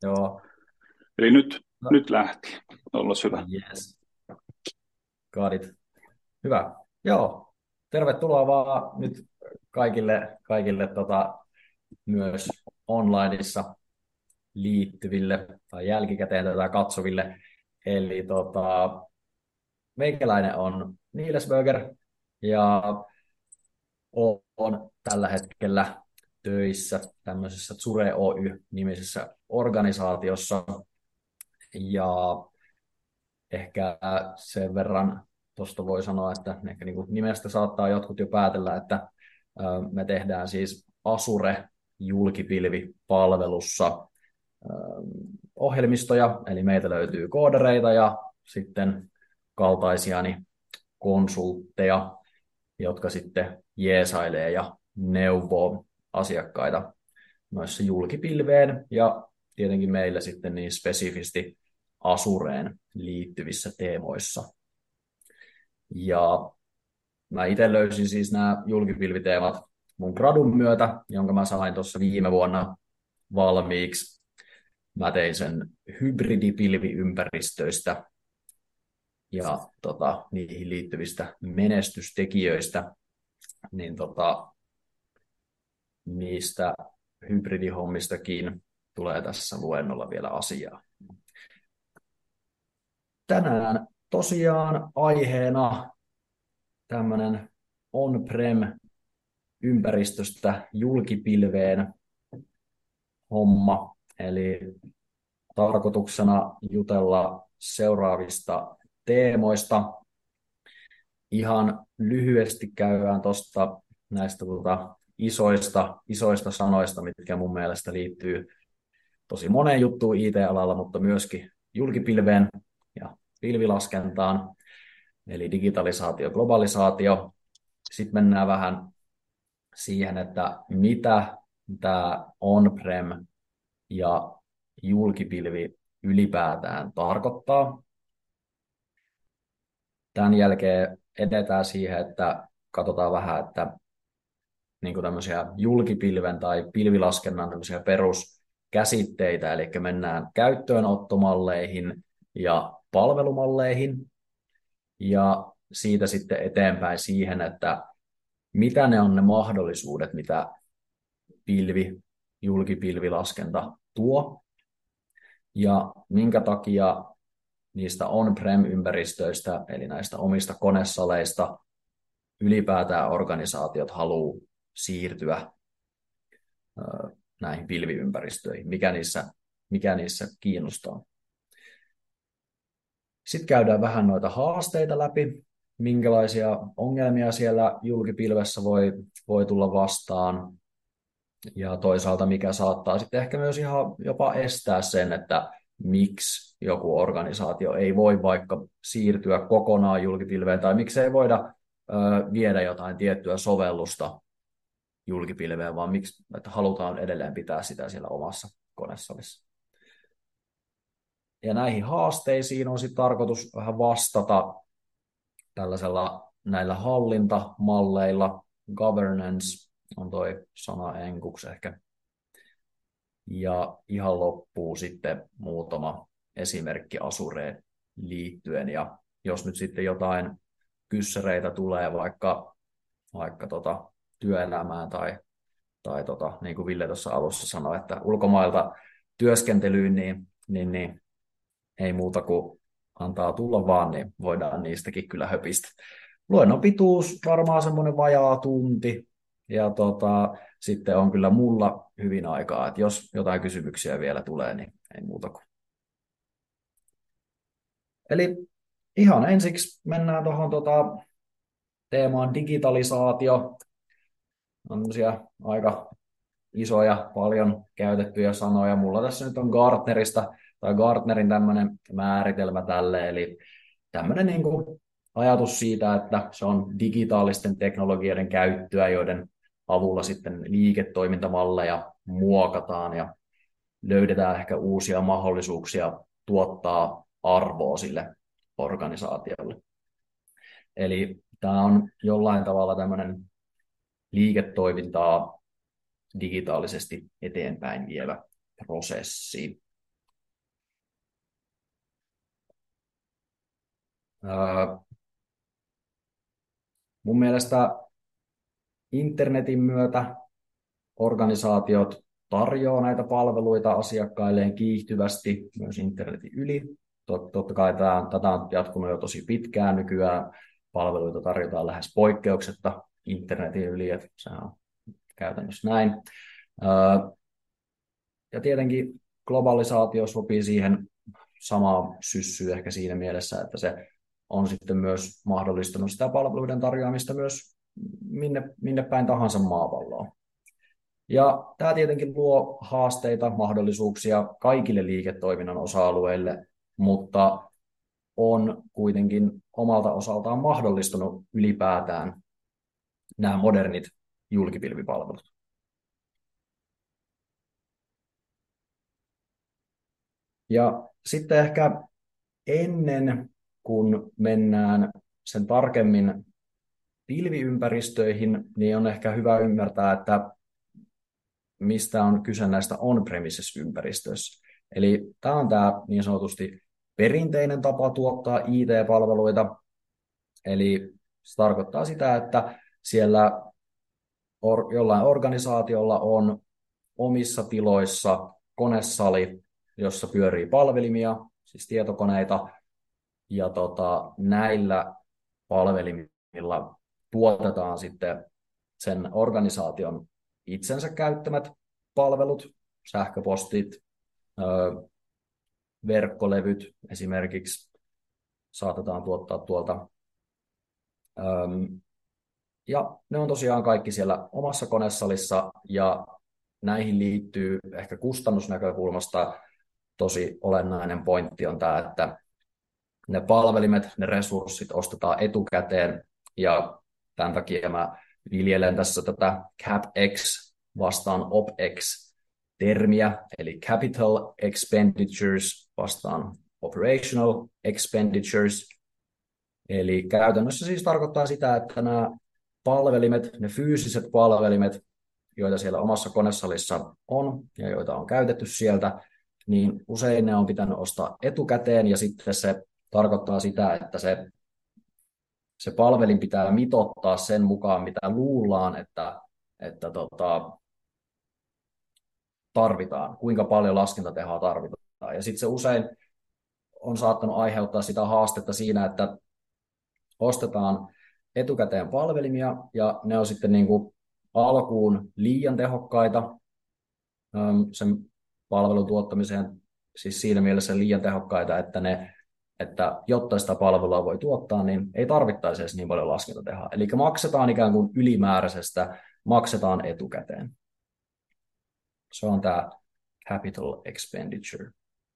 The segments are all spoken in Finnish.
Joo. Eli nyt, No, nyt lähti. Ollas hyvä. yes. Got it. Hyvä. Joo. Tervetuloa vaan nyt kaikille myös onlineissa liittyville tai jälkikäteen tätä katsoville. Eli meikäläinen on Niles Berger ja on tällä hetkellä töissä tämmöisessä Zure Oy-nimisessä organisaatiossa. Ja ehkä sen verran tuosta voi sanoa, että ehkä niin kuin nimestä saattaa jotkut jo päätellä, että me tehdään siis Azure julkipilvipalvelussa ohjelmistoja, eli meiltä löytyy koodareita ja sitten kaltaisiani konsultteja, jotka sitten jeesailee ja neuvoo asiakkaita noissa julkipilveen ja tietenkin meillä sitten niin spesifisti Azureen liittyvissä teemoissa. Ja mä itse löysin siis nämä julkipilviteemat mun gradun myötä, jonka mä sain tuossa viime vuonna valmiiksi. Mä tein sen hybridipilviympäristöistä ja niihin liittyvistä menestystekijöistä, niin niistä hybridihommistakin tulee tässä luennolla vielä asiaa. Tänään tosiaan aiheena tämmöinen on-prem-ympäristöstä julkipilveen homma, eli tarkoituksena jutella seuraavista teemoista. Ihan lyhyesti käydään tuosta näistä isoista sanoista, mitkä mun mielestä liittyy tosi moneen juttuun IT-alalla, mutta myöskin julkipilveen ja pilvilaskentaan, eli digitalisaatio, globalisaatio. Sitten mennään vähän siihen, että mitä tämä on-prem ja julkipilvi ylipäätään tarkoittaa. Tämän jälkeen edetään siihen, että katsotaan vähän, että niin kuin tämmöisiä julkipilven tai pilvilaskennan tämmöisiä peruskäsitteitä, eli mennään käyttöönottomalleihin ja palvelumalleihin, ja siitä sitten eteenpäin siihen, että mitä ne on ne mahdollisuudet, mitä julkipilvilaskenta tuo, ja minkä takia niistä on-prem-ympäristöistä, eli näistä omista konesaleista, ylipäätään organisaatiot haluaa siirtyä näihin pilviympäristöihin, mikä niissä kiinnostaa. Sitten käydään vähän noita haasteita läpi, minkälaisia ongelmia siellä julkipilvessä voi tulla vastaan, ja toisaalta mikä saattaa sitten ehkä myös ihan jopa estää sen, että miksi joku organisaatio ei voi vaikka siirtyä kokonaan julkipilveen, tai miksi ei voida viedä jotain tiettyä sovellusta julkipilveen, vaan miksi että halutaan edelleen pitää sitä siellä omassa konesalissa. Ja näihin haasteisiin on sitten tarkoitus vähän vastata tällaisella näillä hallintamalleilla. Governance on toi sana enkuksi ehkä. Ja ihan loppuu sitten muutama esimerkki Azureen liittyen. Ja jos nyt sitten jotain kyssäreitä tulee vaikka työelämään tai niin kuin Ville tuossa alussa sanoi, että ulkomailta työskentelyyn, niin ei muuta kuin antaa tulla vaan, niin voidaan niistäkin kyllä höpistä. Luennon pituus varmaan semmoinen vajaa tunti, ja sitten on kyllä mulla hyvin aikaa, että jos jotain kysymyksiä vielä tulee, niin ei muuta kuin. Eli ihan ensiksi mennään tuohon teemaan digitalisaatio. On aika isoja, paljon käytettyjä sanoja. Mulla tässä nyt on Gartnerista, tai Gartnerin tämmöinen määritelmä tälle, eli tämmöinen niin kuin ajatus siitä, että se on digitaalisten teknologioiden käyttöä, joiden avulla sitten liiketoimintamalleja muokataan ja löydetään ehkä uusia mahdollisuuksia tuottaa arvoa sille organisaatiolle. Eli tämä on jollain tavalla tämmöinen liiketoimintaa digitaalisesti eteenpäin vievä prosessi. Öö, Mun mielestä internetin myötä organisaatiot tarjoaa näitä palveluita asiakkailleen kiihtyvästi myös internetin yli. Totta kai tätä on jatkunut jo tosi pitkään. Nykyään palveluita tarjotaan lähes poikkeuksetta internetin yli, että se on käytännössä näin. Ja tietenkin globalisaatio sopii siihen samaan syssyyn ehkä siinä mielessä, että se on sitten myös mahdollistanut sitä palveluiden tarjoamista myös minne päin tahansa maapalloa. Ja tämä tietenkin luo haasteita, mahdollisuuksia kaikille liiketoiminnan osa-alueille, mutta on kuitenkin omalta osaltaan mahdollistanut ylipäätään nämä modernit julkipilvipalvelut. Ja sitten ehkä ennen kuin mennään sen tarkemmin pilviympäristöihin, niin on ehkä hyvä ymmärtää, että mistä on kyse näistä on-premises-ympäristöissä. Eli tämä on tämä niin sanotusti perinteinen tapa tuottaa IT-palveluita. Eli se tarkoittaa sitä, että siellä jollain organisaatiolla on omissa tiloissa konesali, jossa pyörii palvelimia, siis tietokoneita, ja näillä palvelimilla tuotetaan sitten sen organisaation itsensä käyttämät palvelut, sähköpostit, verkkolevyt esimerkiksi saatetaan tuottaa tuolta. Ja ne on tosiaan kaikki siellä omassa konesalissa, ja näihin liittyy ehkä kustannusnäkökulmasta tosi olennainen pointti on tämä, että ne palvelimet, ne resurssit ostetaan etukäteen, ja tämän takia mä viljelen tässä tätä CapEx vastaan OpEx-termiä, eli Capital Expenditures vastaan Operational Expenditures. Eli käytännössä siis tarkoittaa sitä, että nämä palvelimet, ne fyysiset palvelimet, joita siellä omassa konesalissa on ja joita on käytetty sieltä, niin usein ne on pitänyt ostaa etukäteen, ja sitten se tarkoittaa sitä, että se palvelin pitää mitoittaa sen mukaan, mitä luullaan, että tarvitaan, kuinka paljon laskentatehoa tarvitaan. Ja sitten se usein on saattanut aiheuttaa sitä haastetta siinä, että ostetaan etukäteen palvelimia, ja ne on sitten niin kuin alkuun liian tehokkaita sen palvelun tuottamiseen, siis siinä mielessä liian tehokkaita, että jotta sitä palvelua voi tuottaa, niin ei tarvittaisi edes niin paljon laskentatehoa. Eli maksetaan ikään kuin ylimääräisestä, maksetaan etukäteen. Se on tämä capital expenditure.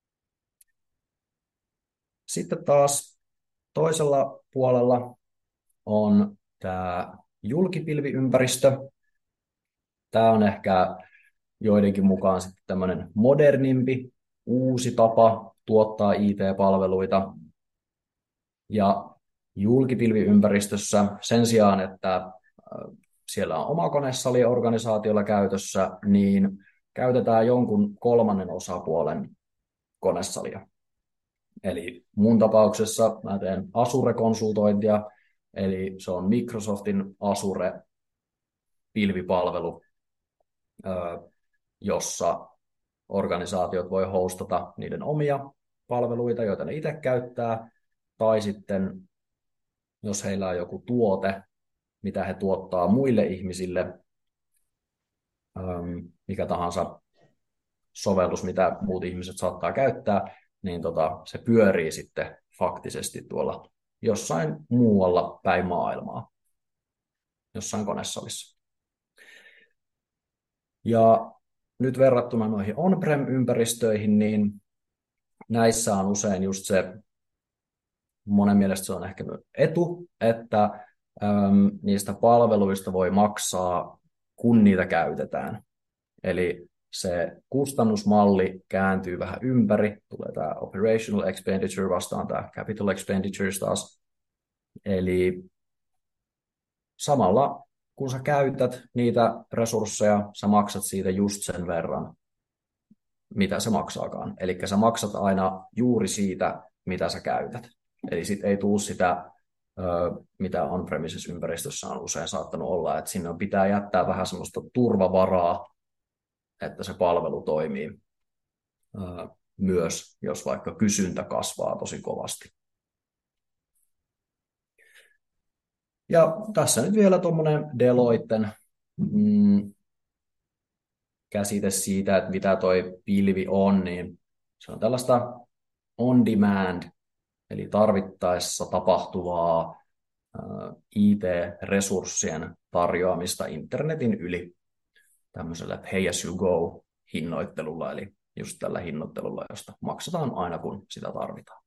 Sitten taas toisella puolella on tämä julkipilviympäristö. Tämä on ehkä joidenkin mukaan sitten tämmöinen modernimpi, uusi tapa tuottaa IT-palveluita. Ja julkipilviympäristössä sen sijaan, että siellä on oma konesali organisaatiolla käytössä, niin käytetään jonkun kolmannen osapuolen konesalia. Eli mun tapauksessa mä teen Azure-konsultointia, eli se on Microsoftin Azure-pilvipalvelu, jossa organisaatiot voi hostata niiden omia palveluita, joita ne itse käyttää, tai sitten jos heillä on joku tuote, mitä he tuottaa muille ihmisille, mikä tahansa sovellus, mitä muut ihmiset saattaa käyttää, niin se pyörii sitten faktisesti tuolla jossain muualla päin maailmaa, jossain konesalissa. Ja nyt verrattuna noihin on-prem-ympäristöihin, niin näissä on usein just se, monen mielestä se on ehkä etu, että niistä palveluista voi maksaa, kun niitä käytetään. Eli se kustannusmalli kääntyy vähän ympäri, tulee tämä operational expenditure vastaan tämä capital expenditures taas. Eli samalla kun sä käytät niitä resursseja, sä maksat siitä just sen verran, mitä se maksaakaan. Eli sä maksat aina juuri siitä, mitä sä käytät. Eli sitten ei tule sitä, mitä on-premises-ympäristössä on usein saattanut olla, että sinne pitää jättää vähän semmoista turvavaraa, että se palvelu toimii myös, jos vaikka kysyntä kasvaa tosi kovasti. Ja tässä nyt vielä tuommoinen Deloitten käsite siitä, että mitä toi pilvi on, niin se on tällaista on-demand, eli tarvittaessa tapahtuvaa IT-resurssien tarjoamista internetin yli tämmöisellä pay-as-you-go-hinnoittelulla, eli just tällä hinnoittelulla, josta maksetaan aina, kun sitä tarvitaan.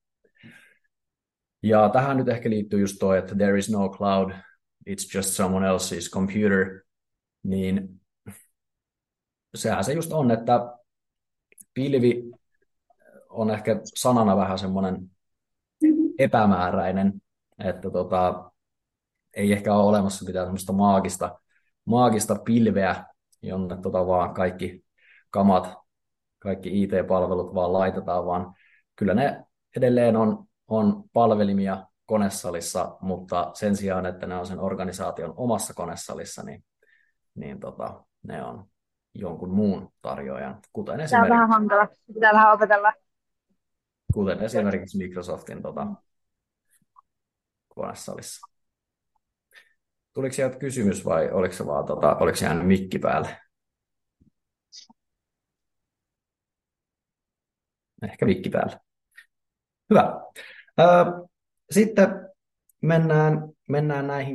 Ja tähän nyt ehkä liittyy just toi, että there is no cloud, it's just someone else's computer, niin sehän se just on, että pilvi on ehkä sanana vähän semmoinen epämääräinen, että ei ehkä ole olemassa mitään semmoista maagista pilveä, jonne vaan kaikki kamat, kaikki IT-palvelut vaan laitetaan, vaan kyllä ne edelleen on palvelimia konesalissa, mutta sen sijaan, että ne on sen organisaation omassa konesalissa, niin ne on jonkun muun tarjoajan, kuten Tämä on vähän hankala, pitää vähän opetella. Kuten esimerkiksi Microsoftin konesalissa. Tuliko sieltä kysymys vai oliko se vaan oliko jäänyt mikki päälle? Ehkä mikki päälle. Hyvä. Sitten mennään näihin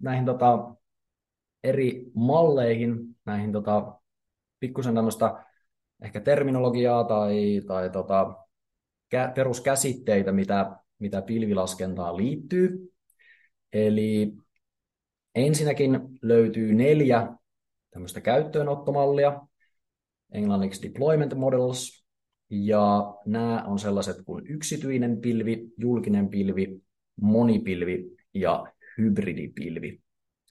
eri malleihin, näihin pikkusen tämmöistä ehkä terminologiaa tai peruskäsitteitä, mitä pilvilaskentaan liittyy. Eli ensinnäkin löytyy 4 tämmöistä käyttöönottomallia, englanniksi deployment models, ja nämä on sellaiset kuin yksityinen pilvi, julkinen pilvi, monipilvi ja hybridipilvi.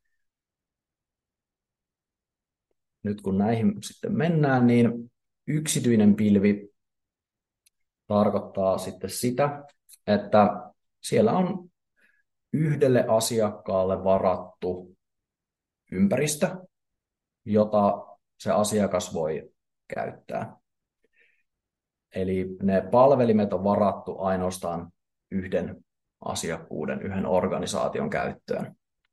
Nyt kun näihin sitten mennään, niin yksityinen pilvi tarkoittaa sitten sitä, että siellä on yhdelle asiakkaalle varattu ympäristö, jota se asiakas voi käyttää. Eli ne palvelimet on varattu ainoastaan yhden asiakkuuden, yhden organisaation käyttöön.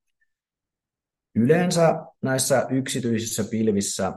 Yleensä näissä yksityisissä pilvissä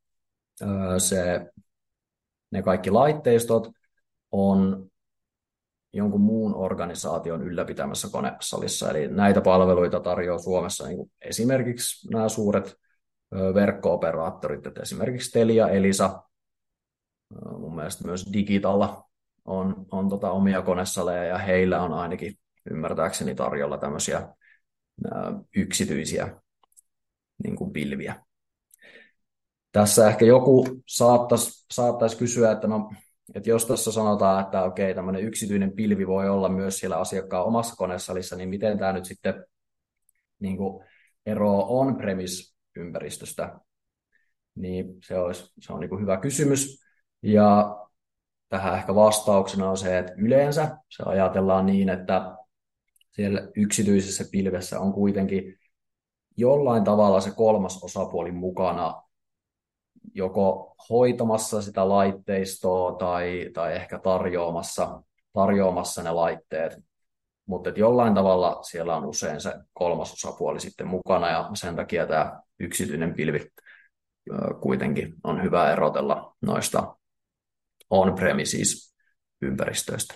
ne kaikki laitteistot on jonkun muun organisaation ylläpitämässä konesalissa. Eli näitä palveluita tarjoaa Suomessa niin kuin esimerkiksi nämä suuret verkko-operaattorit, että esimerkiksi Telia, Elisa, mun mielestä myös Digitalla on omia konesaleja, ja heillä on ainakin ymmärtääkseni tarjolla tämmöisiä yksityisiä niin kuin pilviä. Tässä ehkä joku saattaisi kysyä, että jos tässä sanotaan, että okei, tämmöinen yksityinen pilvi voi olla myös siellä asiakkaan omassa konesalissa, niin miten tämä nyt sitten niin kuin eroaa on-premise-ympäristöstä? Niin se on niin kuin hyvä kysymys. Ja tähän ehkä vastauksena on se, että yleensä se ajatellaan niin, että siellä yksityisessä pilvessä on kuitenkin jollain tavalla se kolmas osapuoli mukana, joko hoitamassa sitä laitteistoa tai ehkä tarjoamassa ne laitteet. Mutta jollain tavalla siellä on usein se kolmas osapuoli sitten mukana, ja sen takia tämä yksityinen pilvi kuitenkin on hyvä erotella noista on-premises-ympäristöistä.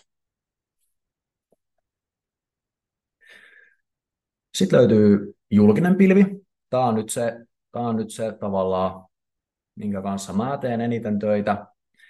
Sitten löytyy julkinen pilvi. Tämä on nyt se tavallaan, minkä kanssa mä teen eniten töitä.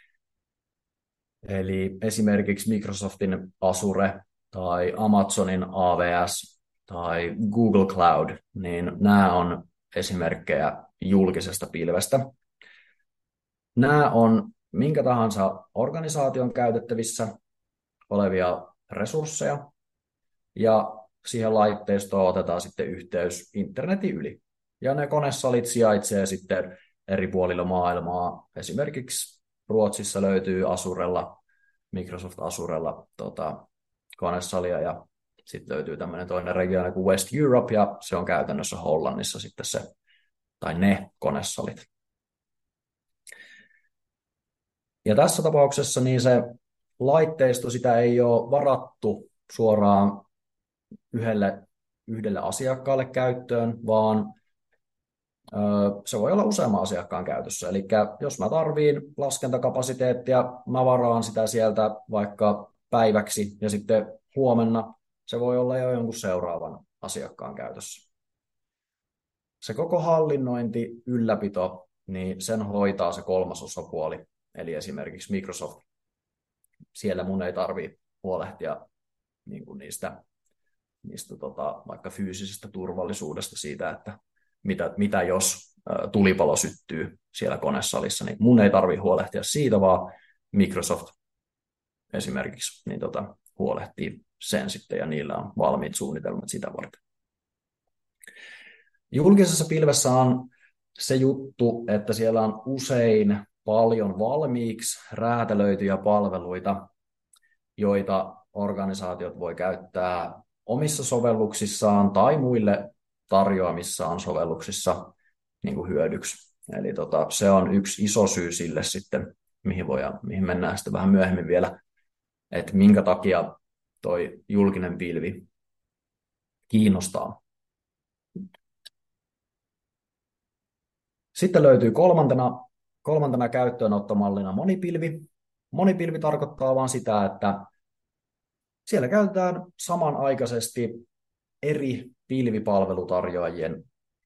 Eli esimerkiksi Microsoftin Azure tai Amazonin AWS tai Google Cloud, niin nämä on esimerkkejä julkisesta pilvestä. Nämä on minkä tahansa organisaation käytettävissä olevia resursseja, ja siihen laitteistoon otetaan sitten yhteys internetin yli. Ja ne konesalit sijaitsee sitten eri puolilla maailmaa. Esimerkiksi Ruotsissa löytyy Azurella, Microsoft Azurella konesalia ja sitten löytyy tämmöinen toinen regiooni kuin West Europe ja se on käytännössä Hollannissa sitten se, tai ne konesalit. Ja tässä tapauksessa niin se laitteisto, sitä ei ole varattu suoraan yhdelle asiakkaalle käyttöön, vaan se voi olla useamman asiakkaan käytössä. Eli jos mä tarviin laskentakapasiteettia, mä varaan sitä sieltä vaikka päiväksi ja sitten huomenna se voi olla jo jonkun seuraavan asiakkaan käytössä. Se koko hallinnointi, ylläpito, niin sen hoitaa se kolmas osapuoli, eli esimerkiksi Microsoft. Siellä mun ei tarvitse huolehtia niin kuin niistä vaikka fyysisestä turvallisuudesta siitä, että mitä jos tulipalo syttyy siellä konesalissa, niin mun ei tarvitse huolehtia siitä, vaan Microsoft esimerkiksi niin huolehtii sen sitten, ja niillä on valmiit suunnitelmat sitä varten. Julkisessa pilvessä on se juttu, että siellä on usein paljon valmiiksi räätälöityjä palveluita, joita organisaatiot voi käyttää omissa sovelluksissaan tai muille tarjoamissaan sovelluksissa niin kuin hyödyksi. Eli se on yksi iso syy sille sitten, mihin mennään sitten vähän myöhemmin vielä, että minkä takia toi julkinen pilvi kiinnostaa. Sitten löytyy kolmantena käyttöönottomallina monipilvi. Monipilvi tarkoittaa vain sitä, että siellä käytetään samanaikaisesti eri pilvipalvelutarjoajien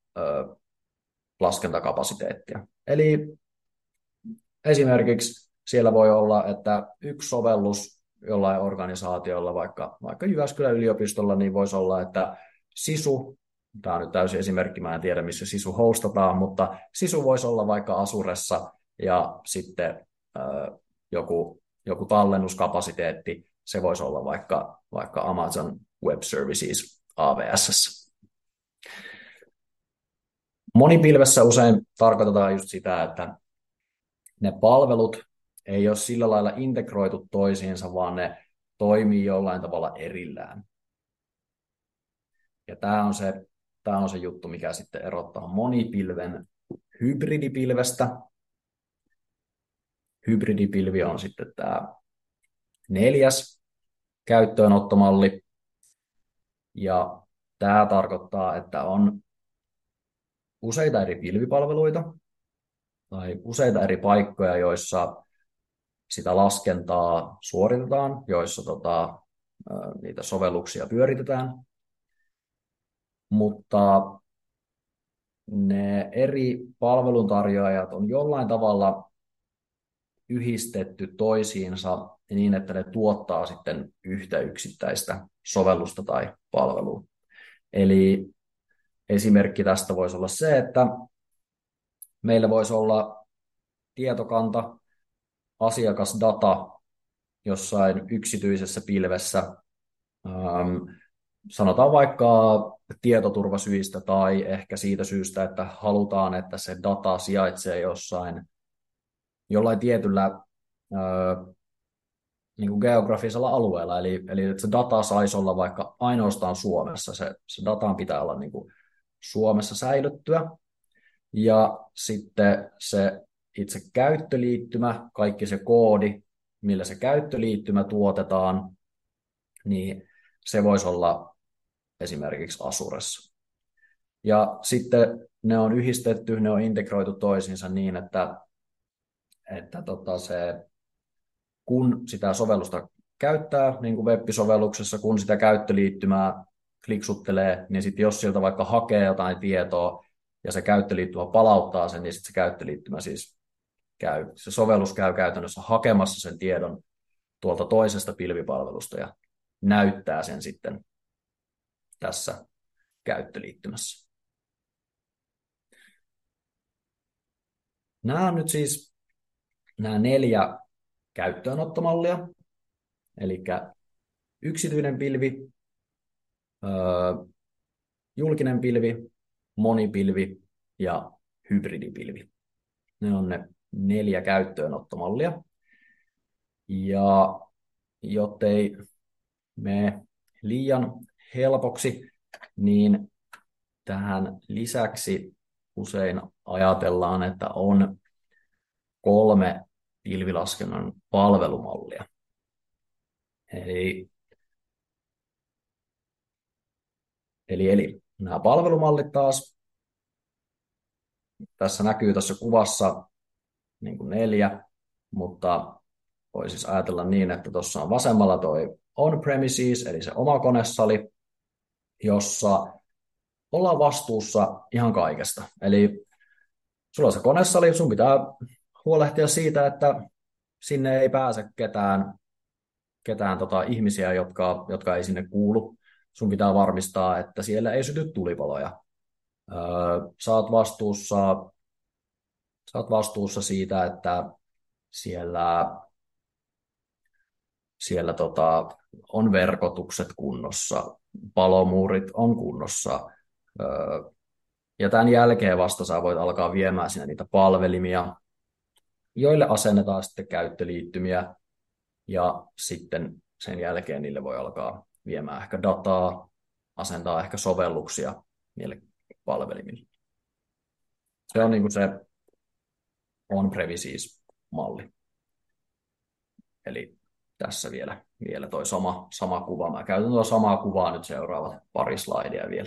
laskentakapasiteettia. Eli esimerkiksi siellä voi olla, että yksi sovellus jollain organisaatiolla, vaikka Jyväskylän yliopistolla, niin voisi olla, että SISU, tämä on nyt täysin esimerkki, mä en tiedä missä SISU hostataan, mutta SISU voisi olla vaikka Azuressa ja sitten joku tallennuskapasiteetti, se voisi olla vaikka Amazon Web Services AWS. Monipilvessä usein tarkoitetaan just sitä, että ne palvelut ei ole sillä lailla integroitu toisiinsa, vaan ne toimii jollain tavalla erillään. Ja tämä on se juttu, mikä sitten erottaa monipilven hybridipilvestä. Hybridipilvi on sitten tämä 4. käyttöönottomalli. Ja tämä tarkoittaa, että on useita eri pilvipalveluita tai useita eri paikkoja, joissa sitä laskentaa suoritetaan, joissa niitä sovelluksia pyöritetään. Mutta ne eri palveluntarjoajat on jollain tavalla yhdistetty toisiinsa niin, että ne tuottaa sitten yhtä yksittäistä sovellusta tai palvelua. Eli esimerkki tästä voisi olla se, että meillä voisi olla tietokanta, asiakasdata jossain yksityisessä pilvessä, sanotaan vaikka tietoturvasyistä tai ehkä siitä syystä, että halutaan, että se data sijaitsee jollain tietyllä niin kuin geografisella alueella, eli että se data saisi olla vaikka ainoastaan Suomessa, se datan pitää olla niin kuin Suomessa säilyttyä, ja sitten se itse käyttöliittymä, kaikki se koodi, millä se käyttöliittymä tuotetaan, niin se voisi olla esimerkiksi Azuressa. Ja sitten ne on yhdistetty, ne on integroitu toisiinsa niin, että kun sitä sovellusta käyttää, niin kuin web-sovelluksessa, kun sitä käyttöliittymää kliksuttelee, niin sitten jos sieltä vaikka hakee jotain tietoa ja se käyttöliittymä palauttaa sen, niin sitten se käyttöliittymä siis se sovellus käy käytännössä hakemassa sen tiedon tuolta toisesta pilvipalvelusta ja näyttää sen sitten tässä käyttöliittymässä. Nämä on nyt siis nämä 4 käyttöönottomallia, eli yksityinen pilvi, julkinen pilvi, monipilvi ja hybridipilvi. Ne on ne 4 käyttöönottomallia. Ja jottei mene liian helpoksi, niin tähän lisäksi usein ajatellaan, että on 3 pilvilaskennan palvelumallia. Eli nämä palvelumallit taas, tässä näkyy tässä kuvassa niin kuin 4, mutta voi siis ajatella niin, että tuossa on vasemmalla toi on-premises, eli se oma konesali, jossa ollaan vastuussa ihan kaikesta. Eli sulla on se konesali, sun pitää huolehtia siitä, että sinne ei pääse ketään ihmisiä, jotka ei sinne kuulu. Sun pitää varmistaa, että siellä ei syty tulipaloja. Sä oot vastuussa siitä, että siellä on verkotukset kunnossa, palomuurit on kunnossa, ja tämän jälkeen vasta sä voit alkaa viemään sinne niitä palvelimia, joille asennetaan sitten käyttöliittymiä, ja sitten sen jälkeen niille voi alkaa viemään ehkä dataa, asentaa ehkä sovelluksia niille palvelimille. Se on niin kuin se on-premises-malli. Eli tässä vielä toi sama kuva. Mä käytän tuota samaa kuvaa nyt seuraavat pari slaidia vielä.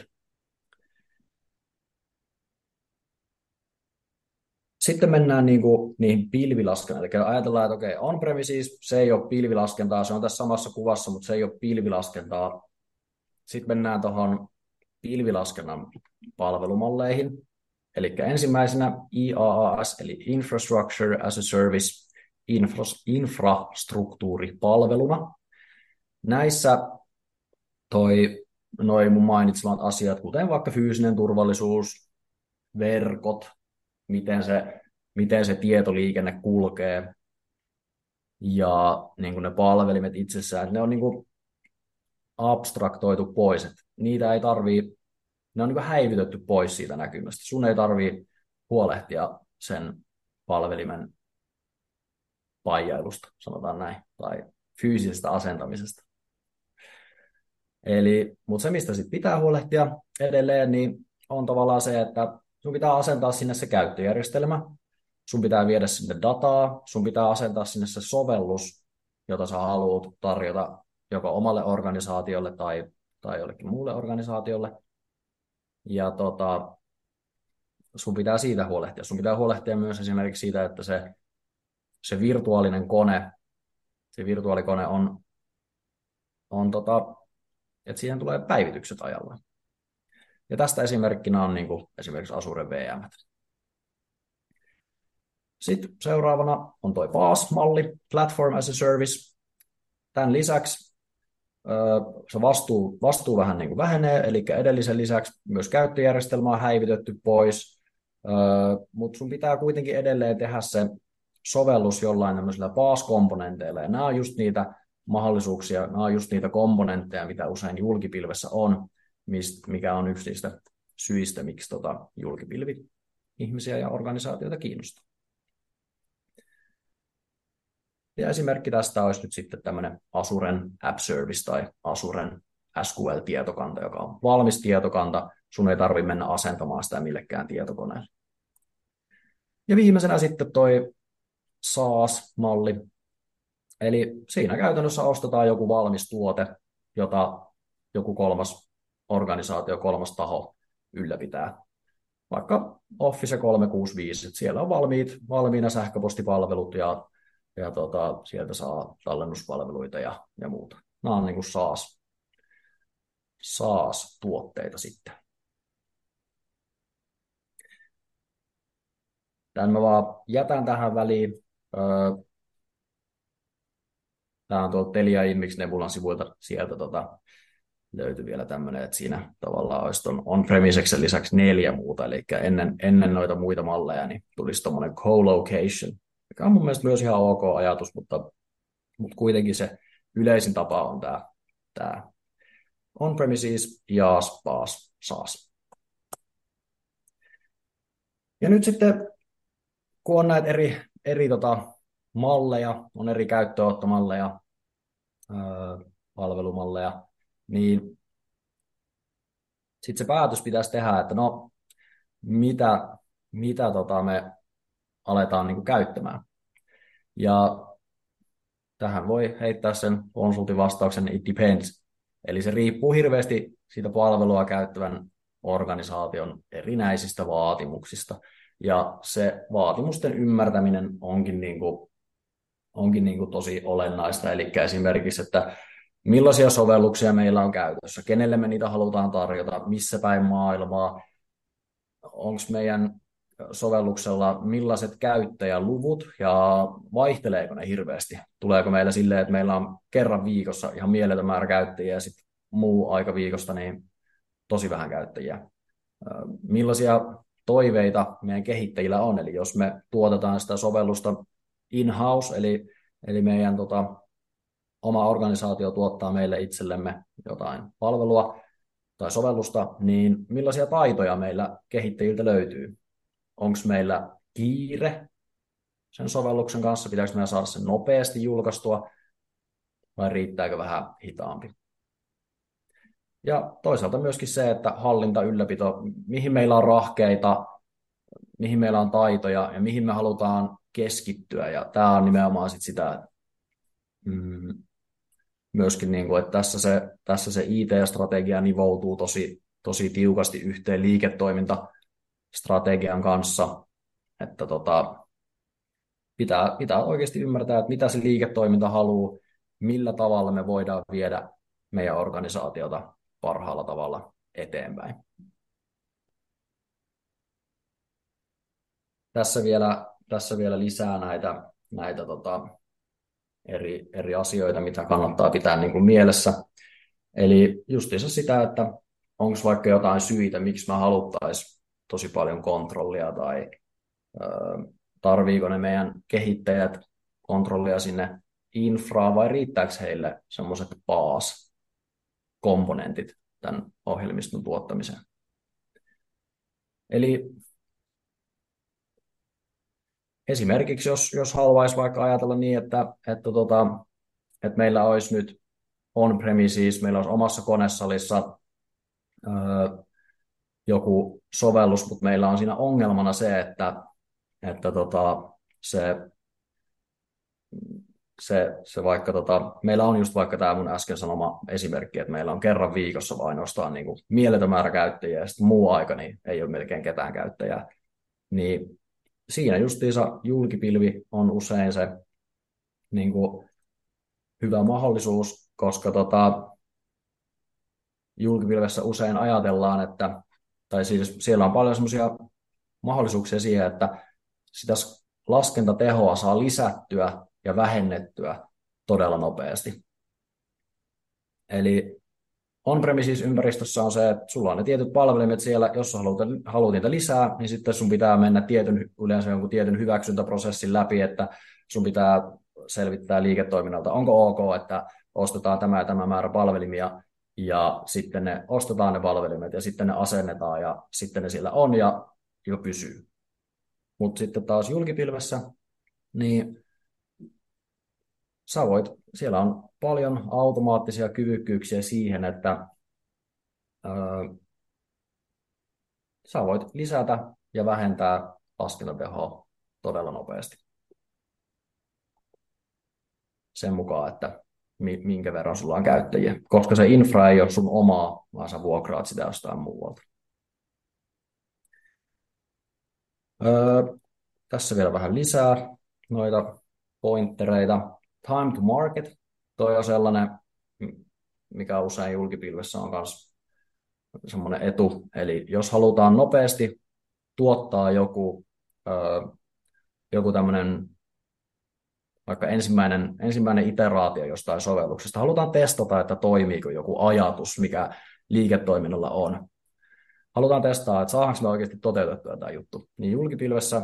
Sitten mennään niihin pilvilaskentaan. Eli ajatellaan, että okei, on-premises, se ei ole pilvilaskentaa, se on tässä samassa kuvassa, mutta se ei ole pilvilaskentaa. Sitten mennään tuohon pilvilaskennan palvelumalleihin. Eli ensimmäisenä IaaS, eli Infrastructure as a Service, infrastruktuuripalveluna. Näissä noi mun mainitsemat asiat, kuten vaikka fyysinen turvallisuus, verkot, miten se tietoliikenne kulkee ja niin kuin ne palvelimet itsessään, että ne on niin kuin abstraktoitu pois, että niitä ei tarvii, ne on niin kuin häivytetty pois siitä näkymästä. Sun ei tarvii huolehtia sen palvelimen paijailusta, sanotaan näin, tai fyysisestä asentamisesta. Mutta se, mistä sit pitää huolehtia edelleen, niin on tavallaan se, että sun pitää asentaa sinne se käyttöjärjestelmä, sun pitää viedä sinne dataa, sun pitää asentaa sinne se sovellus, jota sä haluat tarjota joko omalle organisaatiolle tai jollekin muulle organisaatiolle. Ja sun pitää siitä huolehtia. Sun pitää huolehtia myös esimerkiksi siitä, että se virtuaalinen kone, se virtuaalikone että siihen tulee päivitykset ajallaan. Ja tästä esimerkkinä on niin kuin esimerkiksi Azure VM. Sitten seuraavana on tuo PaaS-malli, Platform as a Service. Tämän lisäksi se vastuu vähän niin kuin vähenee, eli edellisen lisäksi myös käyttöjärjestelmä on häivytetty pois, mutta sun pitää kuitenkin edelleen tehdä se sovellus jollain tämmöisillä PaaS-komponenteilla, ja nämä on just niitä mahdollisuuksia, nämä on just niitä komponentteja, mitä usein julkipilvessä on, mikä on yksi niistä syistä, miksi julkipilvi ihmisiä ja organisaatioita kiinnostaa. Ja esimerkki tästä olisi nyt sitten tämmöinen Azuren App Service tai Azuren SQL-tietokanta, joka on valmis tietokanta. Sun ei tarvitse mennä asentamaan sitä millekään tietokoneelle. Ja viimeisenä sitten toi SaaS-malli. Eli siinä käytännössä ostetaan joku valmis tuote, jota joku kolmas organisaatio, kolmas taho ylläpitää. Vaikka Office 365, että siellä on valmiina sähköpostipalvelut ja sieltä saa tallennuspalveluita ja muuta. Nämä on niin kuin SaaS-tuotteita sitten. Tämän mä vaan jätän tähän väliin. Tämä on tuolta Telia Inmix Nebulan sivuilta. Sieltä löytyy vielä tämmöinen, että siinä tavallaan olisi on-premiseksen lisäksi 4 muuta. Eli ennen noita muita malleja niin tulisi tuommoinen co-location, mikä on mun mielestä myös ihan ok ajatus, mutta kuitenkin se yleisin tapa on tämä on-premises, IaaS, PaaS, SaaS. Ja nyt sitten, kun on näitä eri malleja, on eri käyttöönottomalleja, palvelumalleja, niin sitten se päätös pitäisi tehdä, että no mitä me aletaan niin kuin käyttämään. Ja tähän voi heittää sen konsultin vastauksen, it depends. Eli se riippuu hirveästi siitä palvelua käyttävän organisaation erinäisistä vaatimuksista. Ja se vaatimusten ymmärtäminen onkin niin kuin tosi olennaista. Eli esimerkiksi, että millaisia sovelluksia meillä on käytössä, kenelle me niitä halutaan tarjota, missä päin maailmaa, onko meidän sovelluksella millaiset käyttäjäluvut ja vaihteleeko ne hirveästi? Tuleeko meillä silleen, että meillä on kerran viikossa ihan mieletön määrä käyttäjiä ja sitten muu aika viikosta niin tosi vähän käyttäjiä? Millaisia toiveita meidän kehittäjillä on? Eli jos me tuotetaan sitä sovellusta in-house, eli meidän oma organisaatio tuottaa meille itsellemme jotain palvelua tai sovellusta, niin millaisia taitoja meillä kehittäjiltä löytyy? Onko meillä kiire sen sovelluksen kanssa? Pitääkö meidän saada sen nopeasti julkaistua vai riittääkö vähän hitaampi? Ja toisaalta myöskin se, että hallinta, ylläpito, mihin meillä on rahkeita, mihin meillä on taitoja ja mihin me halutaan keskittyä. Ja tämä on nimenomaan sitä myöskin, niin kuin, että tässä se IT-strategia nivoutuu tosi tiukasti yhteen liiketoimintastrategian kanssa, että pitää oikeasti ymmärtää, että mitä se liiketoiminta haluaa, millä tavalla me voidaan viedä meidän organisaatiota parhaalla tavalla eteenpäin. Tässä vielä lisää näitä eri asioita, mitä kannattaa pitää niin kuin mielessä. Eli justiinsa sitä, että onko vaikka jotain syitä, miksi me haluttaisiin tosi paljon kontrollia tai tarviiko ne meidän kehittäjät kontrollia sinne infraan vai riittääkö heille semmoiset komponentit tämän ohjelmiston tuottamiseen. Eli esimerkiksi jos haluaisi vaikka ajatella niin, että meillä olisi nyt on-premises, meillä olisi omassa konesalissa joku sovellus, mutta meillä on siinä ongelmana se, että se vaikka meillä on just vaikka tämä mun äsken sanoma esimerkki, että meillä on kerran viikossa vain ainoastaan niin kuin mieletön määrä käyttäjiä ja sitten muu aika niin ei ole melkein ketään käyttäjää. Niin siinä justiinsa julkipilvi on usein se niin kuin hyvä mahdollisuus, koska julkipilvessä usein ajatellaan, tai siis siellä on paljon semmoisia mahdollisuuksia siihen, että sitä laskentatehoa saa lisättyä ja vähennettyä todella nopeasti. Eli on-premises-ympäristössä on se, että sulla on ne tietyt palvelimet siellä, jos sä haluat niitä lisää, niin sitten sun pitää mennä yleensä jonkun tietyn hyväksyntäprosessin läpi, että sun pitää selvittää liiketoiminnalta, onko ok, että ostetaan tämä ja tämä määrä palvelimia, ja sitten ne ostetaan ne palvelimet, ja sitten ne asennetaan, ja sitten ne siellä on, ja jo pysyy. Mutta sitten taas julkipilvessä, niin siellä on paljon automaattisia kyvykkyyksiä siihen, että sä voit lisätä ja vähentää laskentatehoa todella nopeasti. Sen mukaan, että minkä verran sulla on käyttäjiä, koska se infra ei ole sun omaa, vaan sä vuokraat sitä jostain muualta. Tässä vielä vähän lisää noita pointtereita. Time to market, toi on sellainen, mikä usein julkipilvessä on myös semmoinen etu. Eli jos halutaan nopeasti tuottaa joku tämmöinen vaikka ensimmäinen iteraatio jostain sovelluksesta, halutaan testata, että toimiiko joku ajatus, mikä liiketoiminnalla on. Halutaan testaa, että saadaanko me oikeasti toteutettua tämä juttu. Niin julkipilvessä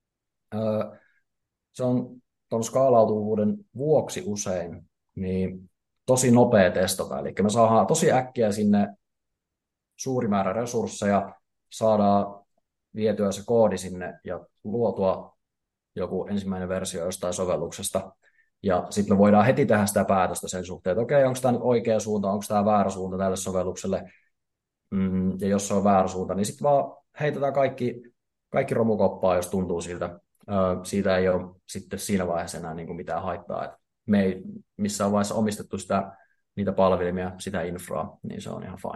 se on tuon skaalautuvuuden vuoksi usein niin tosi nopea testata. Eli me saadaan tosi äkkiä sinne suuri määrä resursseja, saadaan vietyä se koodi sinne ja luotua joku ensimmäinen versio jostain sovelluksesta. Ja sitten me voidaan heti tehdä sitä päätöstä sen suhteen, että okei, onko tämä nyt oikea suunta, onko tämä väärä suunta tälle sovellukselle. Ja jos se on väärä suunta, niin sitten vaan heitetään kaikki romukoppaa, jos tuntuu siltä. Siitä ei ole sitten siinä vaiheessa enää niin kuin mitään haittaa. Että me ei missään vaiheessa omistettu niitä palvelimia, sitä infraa, niin se on ihan fine.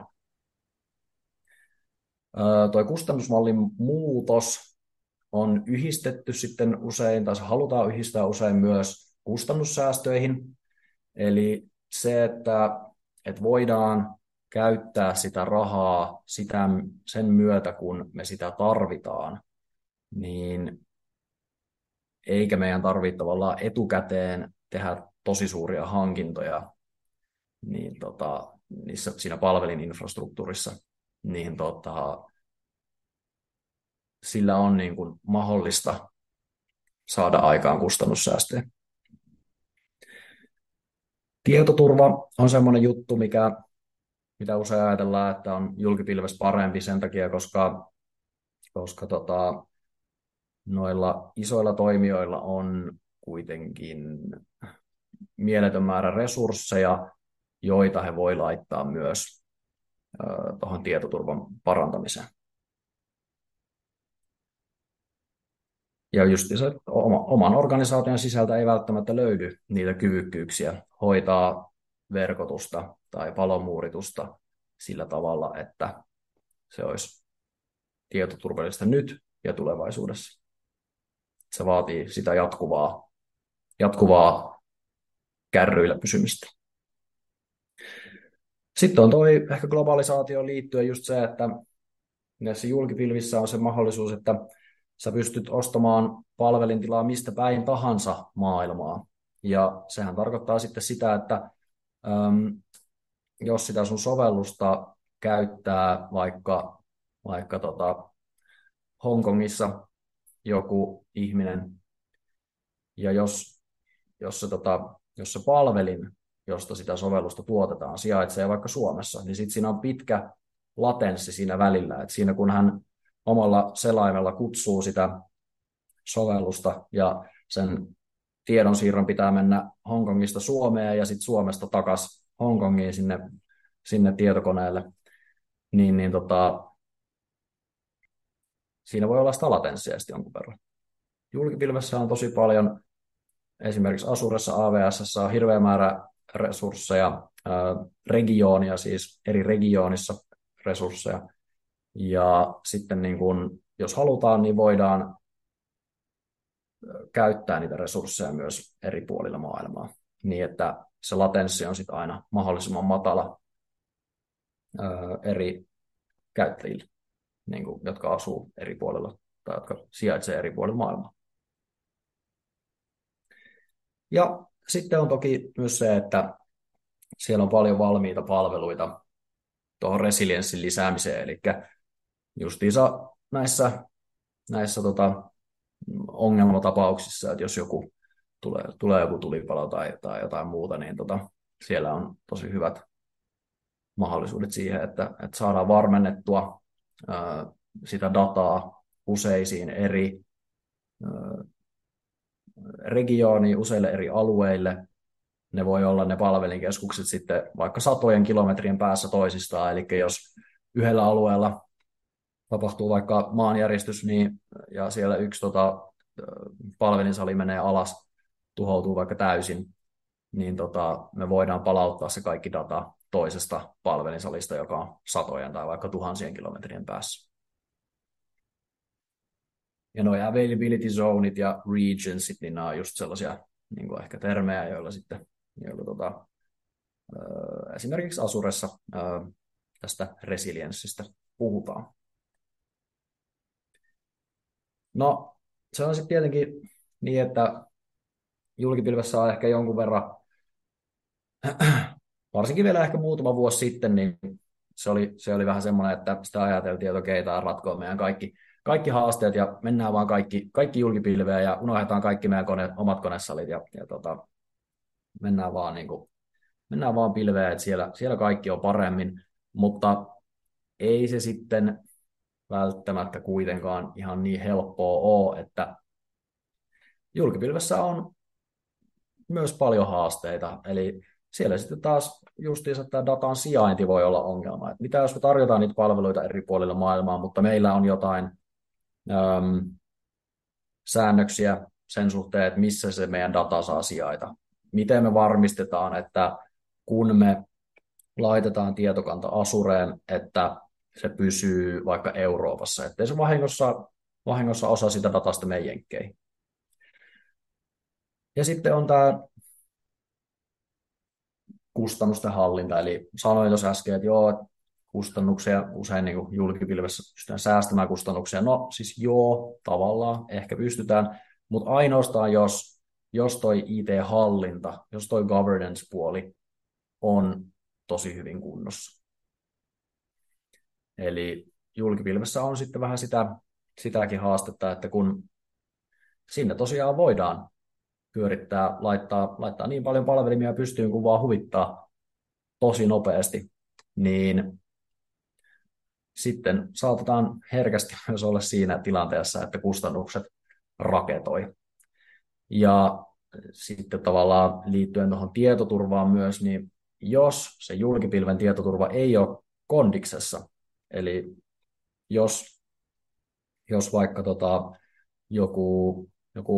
Toi kustannusmallin muutos on yhdistetty sitten usein, tai se halutaan yhdistää usein myös kustannussäästöihin. Eli se, että voidaan käyttää sitä rahaa sen myötä, kun me sitä tarvitaan, niin eikä meidän tarvitse tavallaan etukäteen tehdä tosi suuria hankintoja niin siinä palvelininfrastruktuurissa, niin sillä on niin kuin mahdollista saada aikaan kustannussäästöjä. Tietoturva on semmoinen juttu, mitä usein ajatellaan, että on julkipilvessä parempi sen takia, koska noilla isoilla toimijoilla on kuitenkin mieletön määrä resursseja, joita he voi laittaa myös tuohon tietoturvan parantamiseen. Ja just se, että oman organisaation sisältä ei välttämättä löydy niitä kyvykkyyksiä hoitaa verkotusta tai palomuuritusta sillä tavalla, että se olisi tietoturvallista nyt ja tulevaisuudessa. Se vaatii sitä jatkuvaa kärryillä pysymistä. Sitten on toi ehkä globalisaatioon liittyen just se, että näissä julkipilvissä on se mahdollisuus, että sä pystyt ostamaan palvelintilaa mistä päin tahansa maailmaa. Ja sehän tarkoittaa sitten sitä, että jos sitä sun sovellusta käyttää vaikka Hongkongissa joku ihminen, ja jos se palvelin, josta sitä sovellusta tuotetaan, sijaitsee vaikka Suomessa, niin sitten siinä on pitkä latenssi siinä välillä. Et siinä kun hän omalla selaimella kutsuu sitä sovellusta ja sen tiedonsiirron pitää mennä Hongkongista Suomeen ja sitten Suomesta takaisin Hongkongiin sinne tietokoneelle, niin siinä voi olla sitä latenssia sitten jonkun verran. Julkipilvessä on tosi paljon, esimerkiksi Azuressa, AWS:ssä on hirveä määrä resursseja, regionia, siis eri regionissa resursseja. Ja sitten niin kun, jos halutaan, niin voidaan käyttää niitä resursseja myös eri puolilla maailmaa, niin että se latenssi on sitten aina mahdollisimman matala eri käyttäjille, niin kun, jotka asuu eri puolilla tai jotka sijaitsee eri puolilla maailmaa. Ja sitten on toki myös se, että siellä on paljon valmiita palveluita tuohon resilienssin lisäämiseen, eli justiinsa näissä ongelmatapauksissa, että jos tulee joku tulipalo tai jotain muuta, niin siellä on tosi hyvät mahdollisuudet siihen, että saadaan varmennettua sitä dataa useisiin eri regiooniin, useille eri alueille. Ne voi olla ne palvelinkeskukset sitten vaikka satojen kilometrien päässä toisistaan, eli jos yhdellä alueella tapahtuu vaikka maanjäristys, ja siellä yksi palvelinsali menee alas, tuhoutuu vaikka täysin, niin me voidaan palauttaa se kaikki data toisesta palvelinsalista, joka on satojen tai vaikka tuhansien kilometrien päässä. Ja nuo availability zoneit ja regionsit, niin nämä on just sellaisia niin kuin ehkä termejä, joilla esimerkiksi Azuressa tästä resilienssistä puhutaan. No, se on sitten tietenkin niin, että julkipilvessä on ehkä jonkun verran, varsinkin vielä ehkä muutama vuosi sitten, niin se oli vähän semmoinen, että sitä ajateltiin, että okei, tämä ratkoa meidän kaikki haasteet ja mennään vaan kaikki julkipilveä ja unohdetaan kaikki meidän omat konesalit ja mennään vaan pilveä, että siellä kaikki on paremmin, mutta ei se sitten välttämättä kuitenkaan ihan niin helppoa ole, että julkipilvessä on myös paljon haasteita. Eli siellä sitten taas justiinsa tämä datan sijainti voi olla ongelma. Et mitä jos me tarjotaan niitä palveluita eri puolilla maailmaa, mutta meillä on jotain säännöksiä sen suhteen, että missä se meidän data saa sijaita. Miten me varmistetaan, että kun me laitetaan tietokanta Azureen, että se pysyy vaikka Euroopassa, ettei se vahingossa osa sitä datasta meidän jenkkeihin. Ja sitten on tämä kustannusten hallinta, eli sanoin tuossa äsken, että joo, kustannuksia usein niin kuin julkipilvessä pystytään säästämään kustannuksia. No siis joo, tavallaan ehkä pystytään, mutta ainoastaan jos toi IT-hallinta, jos toi governance-puoli on tosi hyvin kunnossa. Eli julkipilvessä on sitten vähän sitäkin haastetta, että kun sinne tosiaan voidaan pyörittää, laittaa niin paljon palvelimia pystyyn kuin vaan huvittaa tosi nopeasti, niin sitten saatetaan herkästi myös olla siinä tilanteessa, että kustannukset raketoi. Ja sitten tavallaan liittyen tuohon tietoturvaan myös, niin jos se julkipilven tietoturva ei ole kondiksessa, eli jos vaikka joku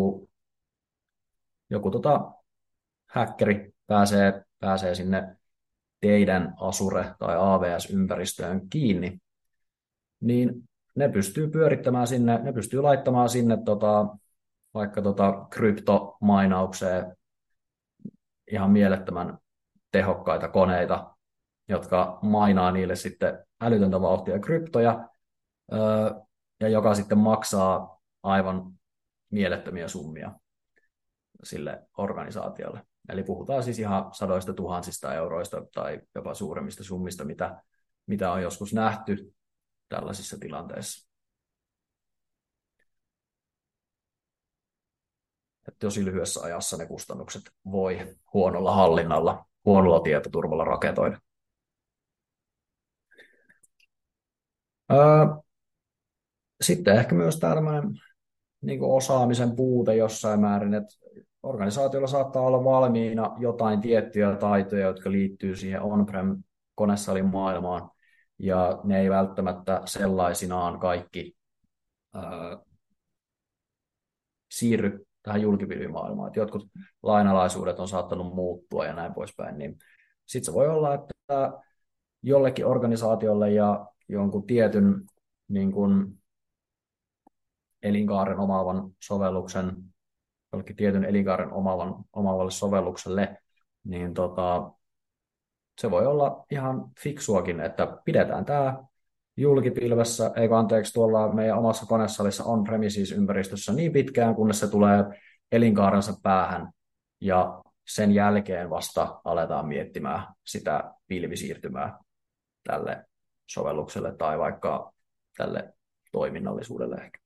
häkkeri pääsee sinne teidän Azure- tai AWS-ympäristöön kiinni, niin ne pystyy pyörittämään sinne, ne pystyy laittamaan sinne vaikka kryptomainaukseen ihan mielettömän tehokkaita koneita, jotka mainaa niille sitten älytöntä vauhtia kryptoja, ja joka sitten maksaa aivan mielettömiä summia sille organisaatiolle. Eli puhutaan siis ihan sadoista tuhansista euroista tai jopa suuremmista summista, mitä on joskus nähty tällaisissa tilanteissa. Että tosi lyhyessä ajassa ne kustannukset voi huonolla hallinnalla, huonolla tietoturvalla raketoida. Sitten ehkä myös tällainen niin kuin osaamisen puute jossain määrin, että organisaatiolla saattaa olla valmiina jotain tiettyjä taitoja, jotka liittyy siihen on-prem konesalin maailmaan, ja ne ei välttämättä sellaisinaan kaikki siirry tähän julkipilvimaailmaan. Että jotkut lainalaisuudet on saattanut muuttua ja näin poispäin, niin sitten se voi olla, että jollekin organisaatiolle ja jonkun tietyn niin kuin elinkaaren omaavan sovelluksen, jollekin tietyn elinkaaren omaavalle sovellukselle, niin se voi olla ihan fiksuakin, että pidetään tämä julkipilvessä, tuolla meidän omassa konesalissa on-premises-ympäristössä niin pitkään, kunnes se tulee elinkaarensa päähän, ja sen jälkeen vasta aletaan miettimään sitä pilvisiirtymää tälle sovellukselle tai vaikka tälle toiminnallisuudelle ehkä.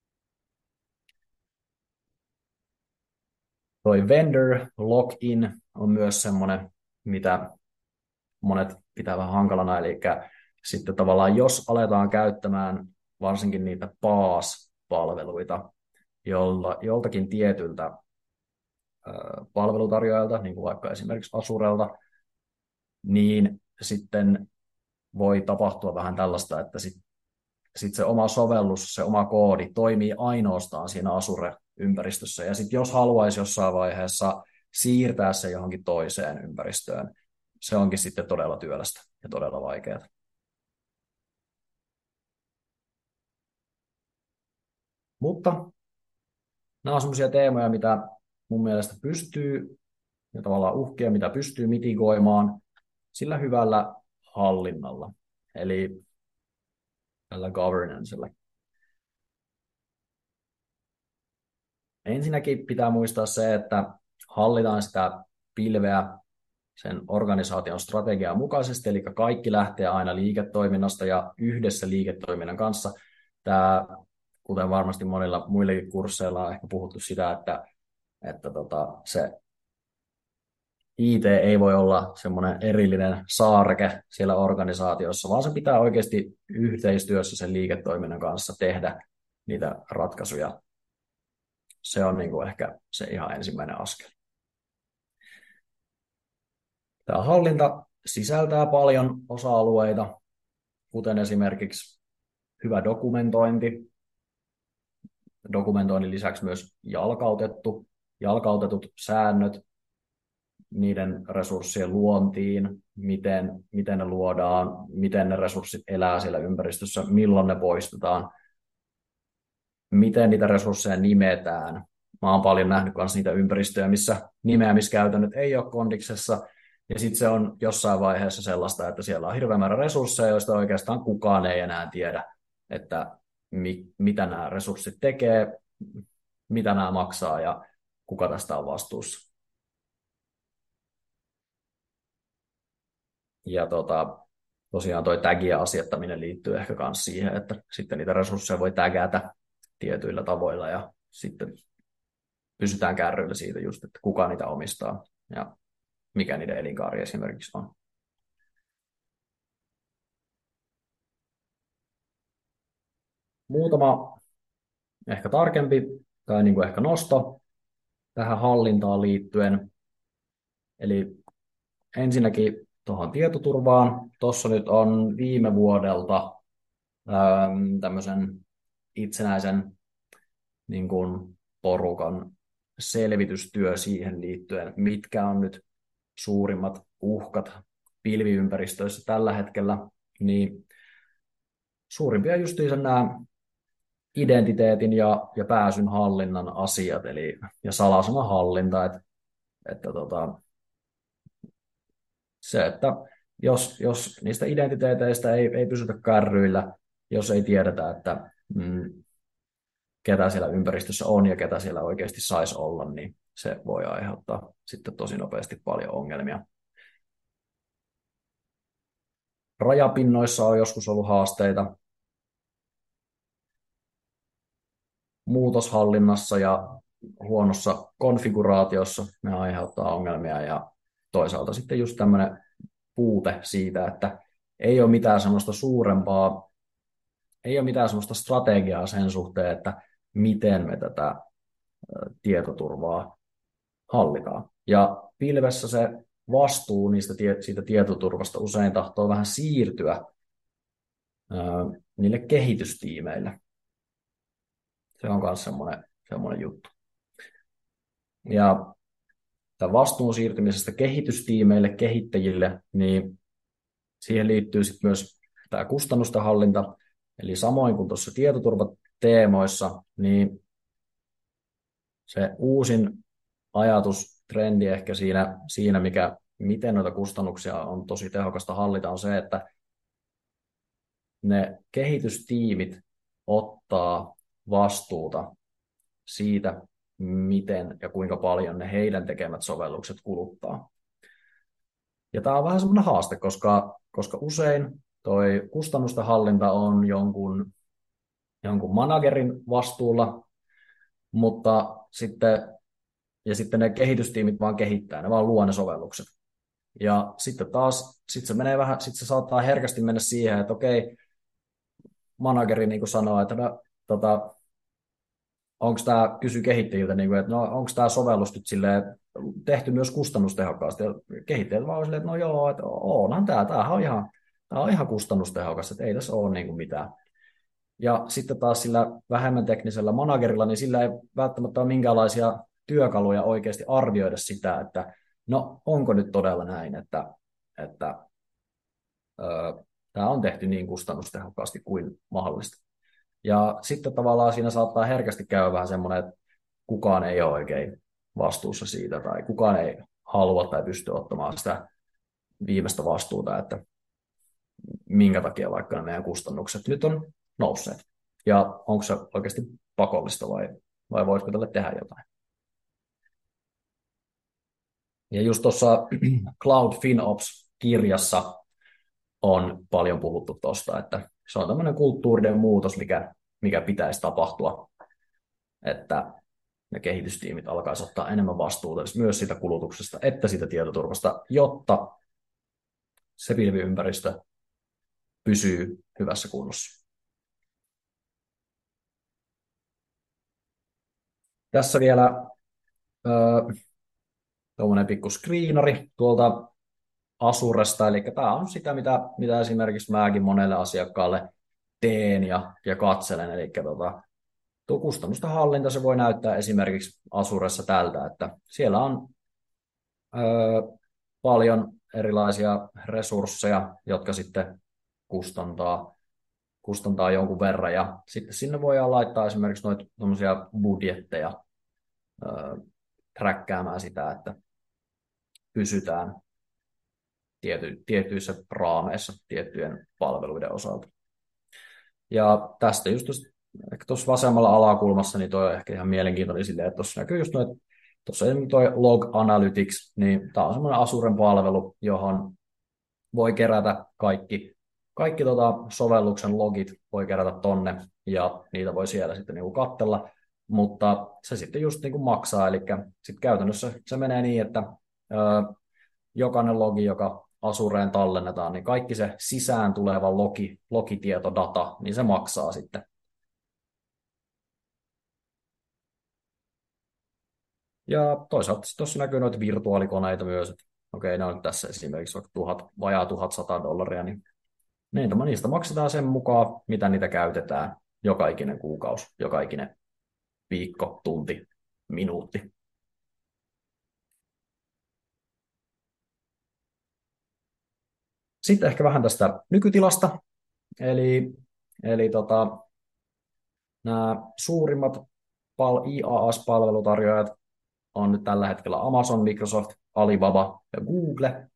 Toi vendor lock-in on myös semmoinen, mitä monet pitää vähän hankalana, eli sitten tavallaan jos aletaan käyttämään varsinkin niitä PaaS-palveluita joltakin tietyltä palvelutarjoajalta, niin kuin vaikka esimerkiksi Azurelta, niin sitten voi tapahtua vähän tällaista, että sit se oma sovellus, se oma koodi toimii ainoastaan siinä Azure-ympäristössä, ja sitten jos haluaisi jossain vaiheessa siirtää se johonkin toiseen ympäristöön, se onkin sitten todella työlästä ja todella vaikeaa. Mutta nämä on sellaisia teemoja, mitä mun mielestä pystyy, ja tavallaan uhkia, mitä pystyy mitigoimaan sillä hyvällä hallinnalla, eli tällä governancella. Ensinnäkin pitää muistaa se, että hallitaan sitä pilveä sen organisaation strategian mukaisesti, eli kaikki lähtee aina liiketoiminnasta ja yhdessä liiketoiminnan kanssa. Tämä, kuten varmasti monilla muillakin kursseilla on ehkä puhuttu sitä, että se IT ei voi olla semmoinen erillinen saareke siellä organisaatiossa, vaan se pitää oikeasti yhteistyössä sen liiketoiminnan kanssa tehdä niitä ratkaisuja. Se on niin kuin ehkä se ihan ensimmäinen askel. Tämä hallinta sisältää paljon osa-alueita, kuten esimerkiksi hyvä dokumentointi, dokumentoinnin lisäksi myös jalkautetut säännöt niiden resurssien luontiin, miten ne luodaan, miten ne resurssit elää siellä ympäristössä, milloin ne poistetaan, miten niitä resursseja nimetään. Mä oon paljon nähnyt myös niitä ympäristöjä, missä nimeämiskäytännöt ei ole kondiksessa, ja sitten se on jossain vaiheessa sellaista, että siellä on hirveä määrä resursseja, joista oikeastaan kukaan ei enää tiedä, että mitä nämä resurssit tekee, mitä nämä maksaa ja kuka tästä on vastuussa. Ja tosiaan toi tagien asettaminen liittyy ehkä myös siihen, että sitten niitä resursseja voi tägätä tietyillä tavoilla ja sitten pysytään kärryillä siitä just, että kuka niitä omistaa ja mikä niiden elinkaari esimerkiksi on. Muutama ehkä tarkempi tai niin kuin ehkä nosto tähän hallintaan liittyen. Eli ensinnäkin tuohon tietoturvaan. Tuossa nyt on viime vuodelta tämmöisen itsenäisen niin kuin porukan selvitystyö siihen liittyen, mitkä on nyt suurimmat uhkat pilviympäristöissä tällä hetkellä, niin suurimpia justiinsa nämä identiteetin ja pääsyn hallinnan asiat, eli ja salasanan hallinta, että se, että jos niistä identiteeteistä ei pysytä kärryillä, jos ei tiedetä, että ketä siellä ympäristössä on ja ketä siellä oikeasti saisi olla, niin se voi aiheuttaa sitten tosi nopeasti paljon ongelmia. Rajapinnoissa on joskus ollut haasteita. Muutoshallinnassa ja huonossa konfiguraatiossa ne aiheuttaa ongelmia ja toisaalta sitten just tämmöinen puute siitä, että ei ole mitään semmoista suurempaa, ei ole mitään semmoista strategiaa sen suhteen, että miten me tätä tietoturvaa hallitaan. Ja pilvessä se vastuu siitä tietoturvasta usein tahtoo vähän siirtyä niille kehitystiimeille. Se on myös semmoinen juttu. Ja tämän vastuun siirtymisestä kehitystiimeille, kehittäjille, niin siihen liittyy sitten myös tämä kustannusten hallinta. Eli samoin kuin tuossa tietoturvateemoissa, niin se uusin ajatustrendi ehkä siinä miten noita kustannuksia on tosi tehokasta hallita, on se, että ne kehitystiimit ottaa vastuuta siitä, miten ja kuinka paljon ne heidän tekemät sovellukset kuluttaa. Ja tämä on vähän semmoinen haaste, koska usein toi kustannusten hallinta on jonkun managerin vastuulla, mutta sitten ne kehitystiimit vaan kehittää, ne vaan luo ne sovellukset. Ja sitten taas, se saattaa herkästi mennä siihen, että okei, manageri niin kuin sanoo, että onko tämä, kysy kehittäjiltä, niin kuin, että no, onko tämä sovellus nyt silleen, tehty myös kustannustehokkaasti. Ja kehittäjät vaan silleen, että no joo, että onhan tämä on ihan kustannustehokas, että ei tässä ole niin kuin mitään. Ja sitten taas sillä vähemmän teknisellä managerilla, niin sillä ei välttämättä ole minkäänlaisia työkaluja oikeasti arvioida sitä, että no onko nyt todella näin, että tämä on tehty niin kustannustehokkaasti kuin mahdollista. Ja sitten tavallaan siinä saattaa herkästi käydä vähän semmoinen, että kukaan ei ole oikein vastuussa siitä tai kukaan ei halua tai pysty ottamaan sitä viimeistä vastuuta, että minkä takia vaikka ne meidän kustannukset nyt on nousseet. Ja onko se oikeasti pakollista vai voisiko tälle tehdä jotain? Ja just tuossa Cloud FinOps-kirjassa on paljon puhuttu tuosta, että se on tämmöinen kulttuurinen muutos, mikä pitäisi tapahtua, että ne kehitystiimit alkaisivat ottaa enemmän vastuuta myös siitä kulutuksesta että siitä tietoturvasta, jotta se pilviympäristö pysyy hyvässä kunnossa. Tässä vielä tuommoinen pikku screenari tuolta Azuresta, eli tämä on sitä, mitä esimerkiksi mäkin monelle asiakkaalle teen ja katselen, eli tuo kustannusten hallinta se voi näyttää esimerkiksi Azuressa tältä, että siellä on paljon erilaisia resursseja, jotka sitten kustantaa jonkun verran, ja sitten sinne voidaan laittaa esimerkiksi noita budjetteja träkkäämään sitä, että pysytään tietyissä raameissa tiettyjen palveluiden osalta. Ja tästä just tuossa vasemmalla alakulmassa, niin toi on ehkä ihan mielenkiintoinen silleen, että tuossa näkyy just noita, tuossa toi Log Analytics, niin tämä on semmoinen Azuren palvelu, johon voi kerätä kaikki sovelluksen logit, voi kerätä tonne, ja niitä voi siellä sitten niinku katsella, mutta se sitten just niinku maksaa, eli sitten käytännössä se menee niin, että jokainen logi, joka Azureen tallennetaan, niin kaikki se sisään tuleva logitietodata, niin se maksaa sitten. Ja toisaalta tuossa näkyy noita virtuaalikoneita myös, että okei, ne on tässä esimerkiksi vajaa $1,100, niin niistä maksetaan sen mukaan, mitä niitä käytetään joka ikinen kuukausi, joka ikinen viikko, tunti, minuutti. Sitten ehkä vähän tästä nykytilasta. Eli nämä suurimmat IaaS-palvelutarjoajat on nyt tällä hetkellä Amazon, Microsoft, Alibaba ja Google.